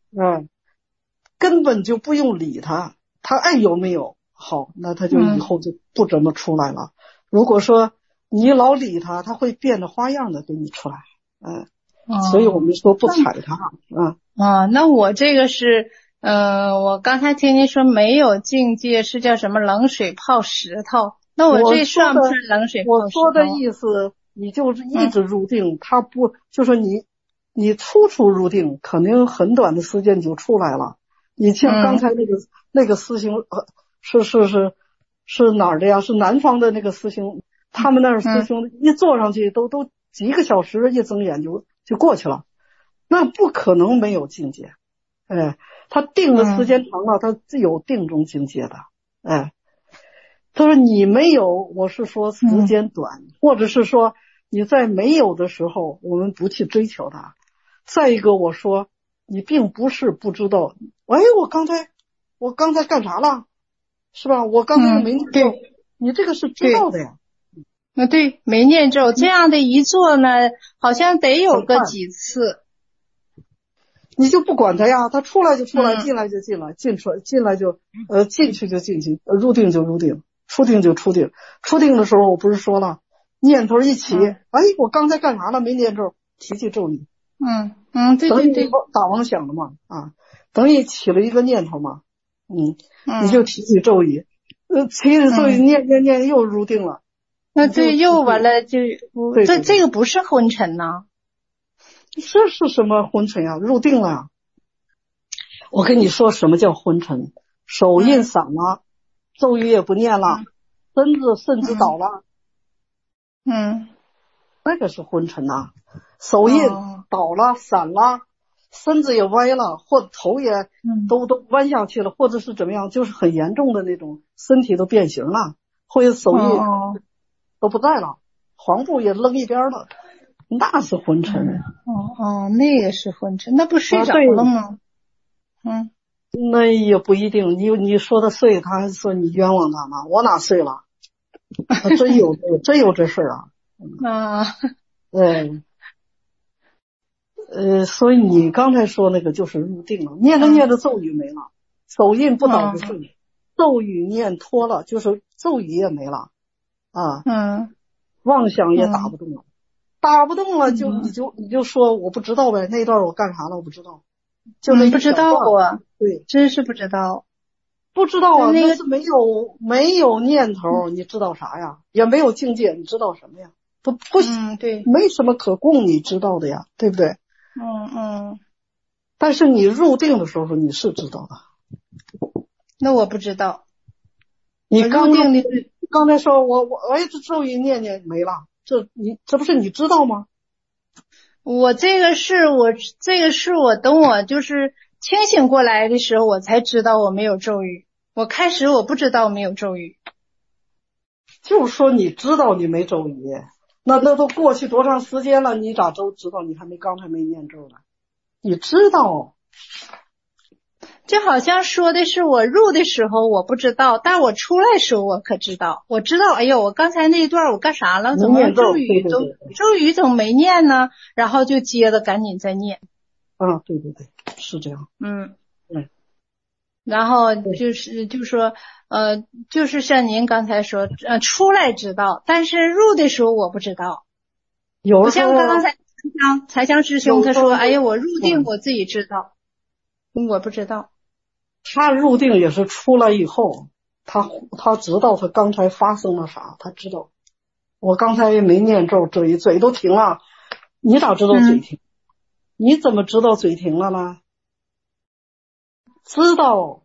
根本就不用理他，他爱有没有好，那他就以后就不怎么出来了。如果说你老理他，他会变着花样的给你出来。所以我们说不踩他。 那我这个是我刚才听您说没有境界是叫什么冷水泡石头，那我这算不算冷水泡石头？ 我说的意思你就一直入定，他不就说你初入定肯定很短的时间就出来了。你像刚才那个师兄是哪儿的呀？是南方的那个师兄，他们那儿师兄一坐上去都几个小时，一睁眼就过去了，那不可能没有境界。他定的时间长了，他自有定中境界的。他说你没有，我是说时间短，或者是说你在没有的时候，我们不去追求它。再一个，我说你并不是不知道，我刚才干啥了，是吧？我刚才没念咒，你这个是知道的呀。 对，没念咒，这样的一做呢，好像得有个几次。 你就不管他呀，他出来就出来，进来就进来，进来就进去就进去，入定就入定，出定就出定。出定的时候我不是说了，念头一起，我刚才干啥了？没念咒，提起咒语。 对， 等于打妄想了嘛，等于起了一个念头嘛，你就提起咒语，提起咒语念又入定了。 那对，又完了就这个不是昏沉呐。 这是什么昏沉呀？入定了呀。我跟你说什么叫昏沉，手印散了，咒语也不念了，身子甚至倒了。那个是昏沉呐。手印倒了散了，身子也歪了，或者头也都弯下去了，或者是怎么样，就是很严重的那种，身体都变形了，或者手印都不在了，黄布也扔一边了，那是昏沉。 那个是昏沉，那不睡着了吗？ 那也不一定，你说他睡，他还说你冤枉他吗？我哪睡了？真有这事啊。所以你刚才说那个就是入定了，念着咒语没了，手印不倒不睡，咒语念脱了，就是咒语也没了妄想也打不动了，你就说我不知道呗，那段我干啥了我不知道，就那不知道啊， 对， 真是不知道啊，那是没有念头，你知道啥呀？也没有境界，你知道什么呀？不对， 没什么可供你知道的呀，对不对？但是你入定的时候你是知道的。 那我不知道。 你刚才说我这咒语念没了，这不是你知道吗？ 这个是我等我就是清醒过来的时候，我才知道我没有咒语。我开始我不知道没有咒语。 就说你知道你没咒语，那都过去多长时间了？你咋都知道？你刚才没念咒呢？你知道。 就好像说的是我入的时候我不知道，但我出来的时候我可知道。我知道，哎呦，我刚才那一段我干啥了？怎么咒语怎么没念呢？然后就接着赶紧再念。 对，是这样。对。 然后就说就是像您刚才说，出来知道，但是入的时候我不知道。 有时候不像刚才财香师兄他说，哎呀，我入定我自己知道，我不知道。 他入定也是出来以后，他知道他刚才发生了啥，他知道。我刚才没念咒，嘴都停了，你咋知道嘴停？你怎么知道嘴停了呢？知道，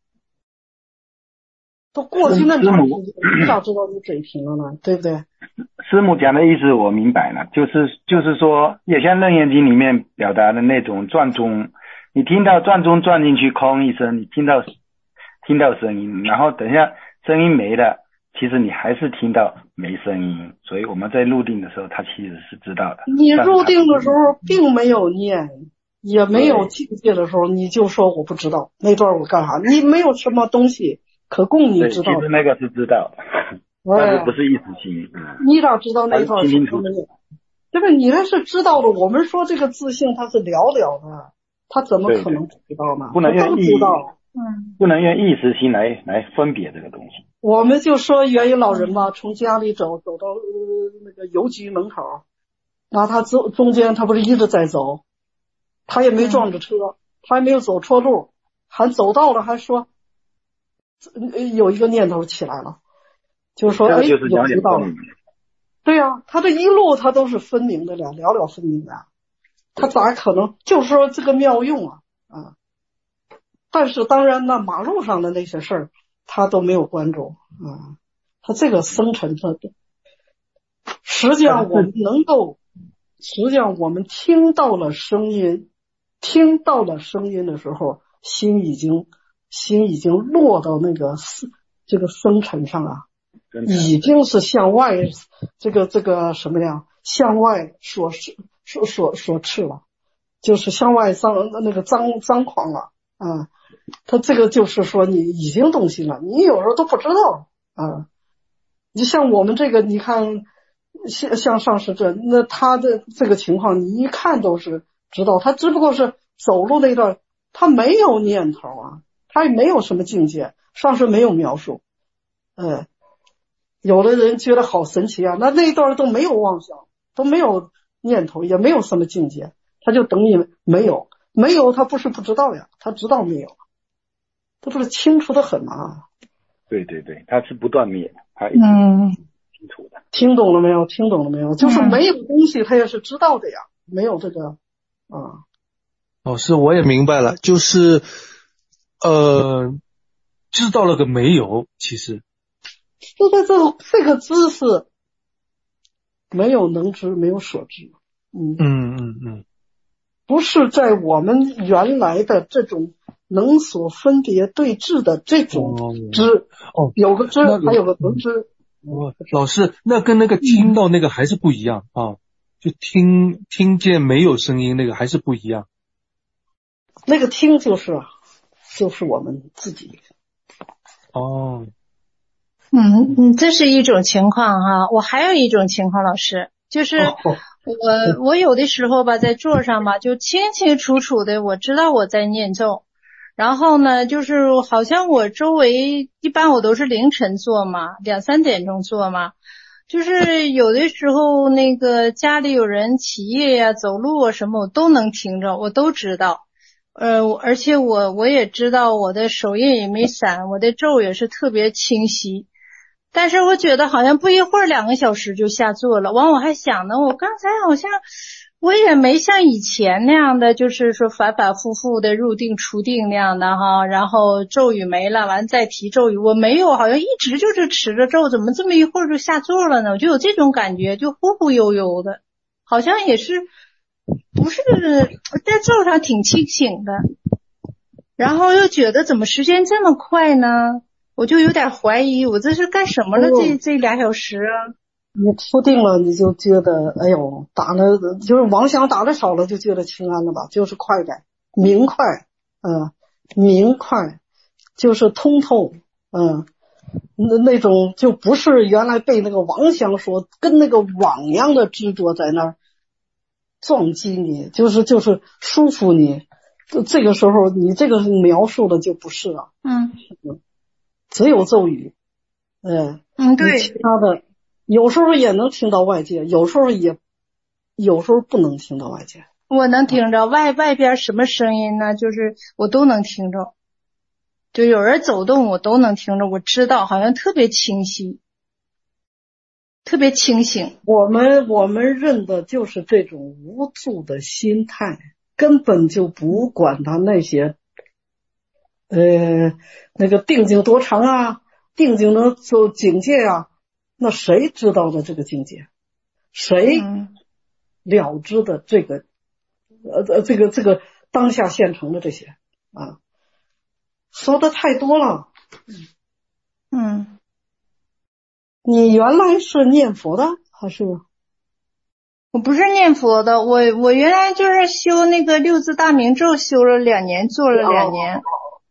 都过去那么长时间，你咋知道你嘴停了呢？对不对？ 师母讲的意思我明白了，就是说，也像《楞严经》里面表达的那种转中，你听到转中转进去，空一声，你听到声音，然后等一下声音没了，其实你还是听到没声音，所以我们在入定的时候，他其实是知道的。 你入定的时候并没有念，也没有境界的时候，你就说我不知道那段我干啥？你没有什么东西可供你知道。 其实那个是知道，但是不是意识心。 你咋知道那段是什么？对吧？你那是知道的。我们说这个自性它是了了的，他怎么可能知道呢？ 不能用不能用意识心来分别这个东西。 我们就说原因老人吧，从家里走到那个邮局门口，然后他中间他不是一直在走，他也没撞着车，他也没有走错路，还走到了，还说有一个念头起来了，就是说哎，有知道了。对啊，他这一路他都是分明的了，了分明的，他咋可能就说这个妙用啊？但是当然呢，马路上的那些事儿他都没有关注他这个生沉的，实际上我们听到了声音的时候，心已经落到那个这个生沉上了，已经是向外这个什么呀？向外所斥了，就是向外那个张狂了他这个就是说你已经动心了，你有时候都不知道你像我们这个，你看像上师这，那他的这个情况，你一看都是知道，他只不过是走路那段，他没有念头他也没有什么境界，上师没有描述。有的人觉得好神奇那一段都没有妄想，都没有念头，也没有什么境界，他就等于没有，他不是不知道他知道没有，这不是清楚的很吗？ 对，他是不断灭，他一直清楚的。 听懂了没有？就是没有东西，他也是知道的没有这个老师，我也明白了，就是知道了个没有，其实这个知识没有能知，没有所知。不是在我们原来的这种能所分别对治的这种知有个知还有个能知。 老师，那跟那个听到那个还是不一样就听见没有声音那个还是不一样。 那个听就是我们自己。 这是一种情况我还有一种情况，老师，就是我有的时候吧，在座上吧，就清清楚楚的我知道我在念咒，然后呢，就是好像我周围一般我都是凌晨做嘛，2、3点钟做嘛，就是有的时候那个家里有人起夜走路什么我都能听着，我都知道。而且我也知道我的手印也没闪，我的咒也是特别清晰。但是我觉得好像不一会儿2个小时就下座了，我还想呢，我刚才好像我也没像以前那样的，就是说反反复复的入定出定那样的然后咒语没了完再提咒语，我没有，好像一直就是持着咒，怎么这么一会儿就下座了呢？我就有这种感觉，就忽忽悠悠的，好像也是不是在咒上挺清醒的。 然后又觉得怎么时间这么快呢？我就有点怀疑，我这是干什么了？这2小时啊！ 你初定了，你就觉得哎呦，打了就是妄想打的少了，就觉得清安了吧？就是快感，明快，明快，就是通透，那种就不是原来被那个妄想所跟那个网一样的执着在那儿撞击你，就是舒服你。这个时候你这个描述的就不是了，只有咒语， 对， 其他的有时候也能听到外界，有时候不能听到外界。 我能听着外边什么声音呢？就是我都能听着，就有人走动我都能听着，我知道好像特别清晰，特别清醒。 我们认的就是这种无助的心态，根本就不管他那些那个定境多长啊，定境的境界啊，那谁知道的这个境界？谁了知的这个这个当下现成的这些啊，说的太多了。你原来是念佛的还是？ 我不是念佛的，我原来就是修那个六字大明咒，修了2年，做了2年。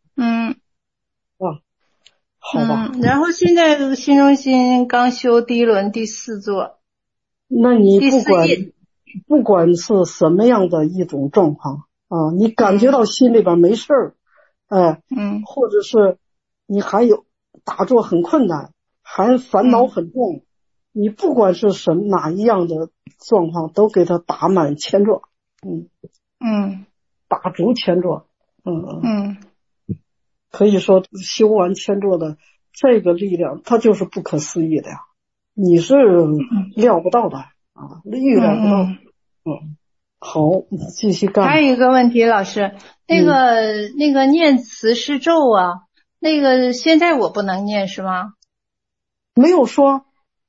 好吧。 然后现在新中心刚修第1轮第4座。 那你不管是什么样的一种状况啊，你感觉到心里边没事儿，或者是你还有打坐很困难，还烦恼很重，你不管是哪一样的状况，都给他打满千座，打足千座，可以说修完千座的这个力量，它就是不可思议的呀，你是料不到的啊，预料不到。好，继续干。 还有一个问题，老师，那个念慈氏咒啊，那个现在我不能念是吗？ 没有说。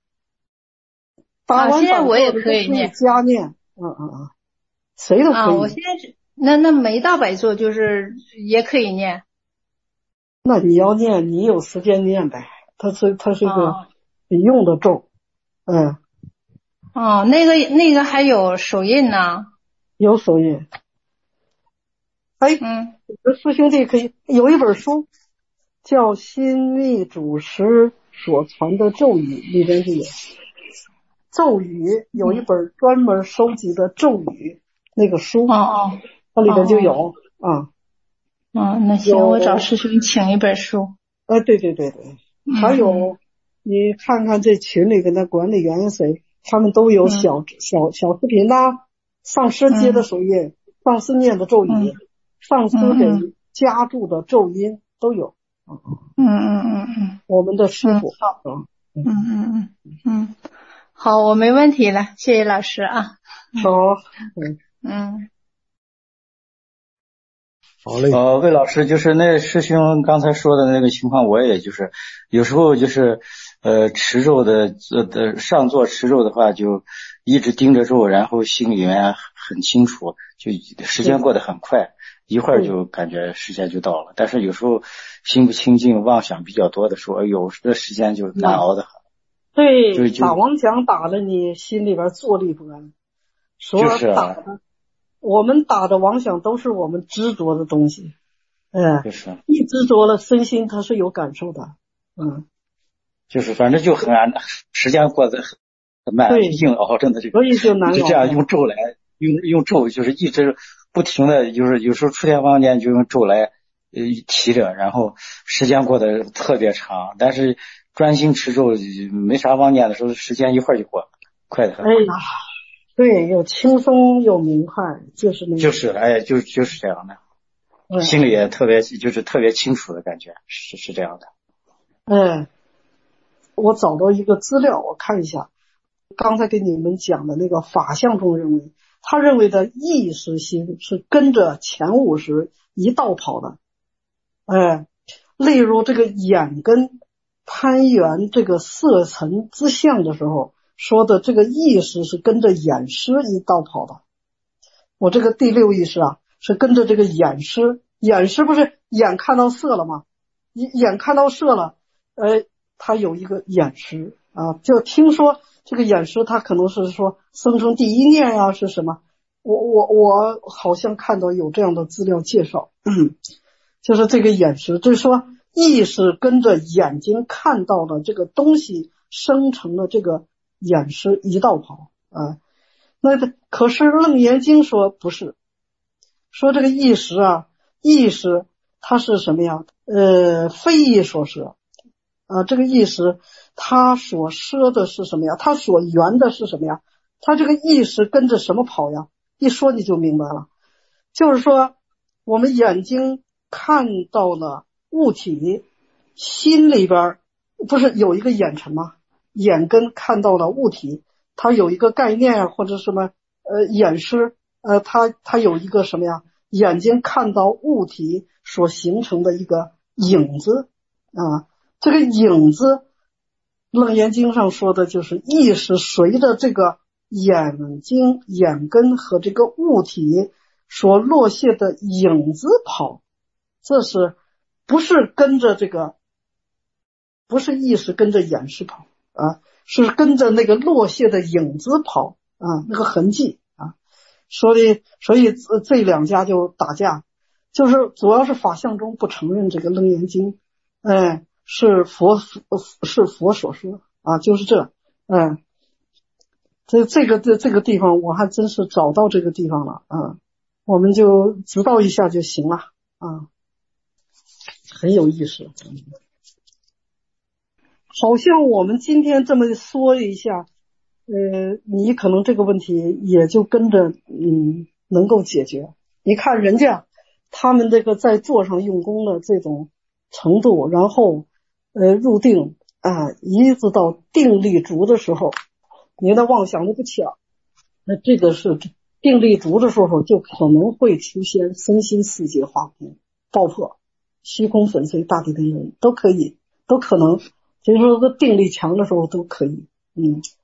现在我也可以念。 加念，谁都可以。 我现在是那没到100座，就是也可以念。 那你要念，你有时间念呗。它是个用的咒， 那个还有手印呢？ 有手印。师兄弟可以有一本书叫《心密祖师所传的咒语》，里边就有咒语，有一本专门收集的咒语那个书，它里边就有那行，我找师兄请一本书。 对，还有你看看这群里跟他管理员谁，他们都有小视频呐，上师接的手印，上师念的咒语，上师给加注的咒音都有。我们的师傅。 好，我没问题了，谢谢老师啊。 好。 好嘞。 魏老师，就是那师兄刚才说的那个情况，我也就是有时候就是持咒的上座持咒的话，就一直盯着咒，然后心里面很清楚，就时间过得很快，一会儿就感觉时间就到了。但是有时候心不清净，妄想比较多的时候，有的时间就难熬的很。 对，打妄想打的你心里边坐立不安， 就是啊。 我们打的妄想都是我们执着的东西， 就是一执着了，身心它是有感受的， 就是反正就很难，时间过得很慢，硬熬着的这个， 所以就难熬。 就这样用咒来用咒，就是一直不停的，就是有时候出现妄念就用咒来提着，然后时间过得特别长，但是专心持咒没啥妄念的时候，时间一会儿就过，快得很。 对，有轻松有明快，就是那个。 就是这样的，心里也特别清楚的感觉，是这样的。 我找到一个资料，我看一下，刚才给你们讲的那个法相中认为，他认为的意识心是跟着前50一道跑的。例如这个眼跟攀缘这个色尘之相的时候，说的这个意识是跟着眼识一道跑的。我这个第6意识啊，是跟着这个眼识不是眼看到色了嘛，眼看到色了，他有一个眼识啊，就听说这个眼识，他可能是说生成第一念呀，是什么？我好像看到有这样的资料介绍，就是这个眼识，就是说意识跟着眼睛看到的这个东西生成了这个眼识一道跑啊。那可是楞严经说不是，说这个意识啊，意识它是什么呀？非意所摄啊，这个意识它所摄的是什么呀？它所缘的是什么呀？它这个意识跟着什么跑呀？一说你就明白了，就是说我们眼睛看到了物体，心里边不是有一个眼尘吗？眼根看到了物体，它有一个概念啊，或者什么眼识，它有一个什么呀？眼睛看到物体所形成的一个影子啊，这个影子，楞严经上说的就是意识随着这个眼睛、眼根和这个物体所落下的影子跑，这是不是跟着这个？不是意识跟着眼识跑啊，是跟着那个落下的影子跑啊，那个痕迹啊。所以这两家就打架，就是主要是法相中不承认这个楞严经，是佛所说啊，就是这，这个地方我还真是找到这个地方了啊，我们就知道一下就行了啊，很有意思。好像我们今天这么说一下，你可能这个问题也就跟着能够解决。你看人家他们这个在座上用功的这种程度，然后入定啊，一直到定力足的时候，你的妄想都不起了，那这个是定力足的时候就可能会出现身心四界化空、爆破、虚空粉碎、大地的人都可以，都可能。所以说定力强的时候都可以，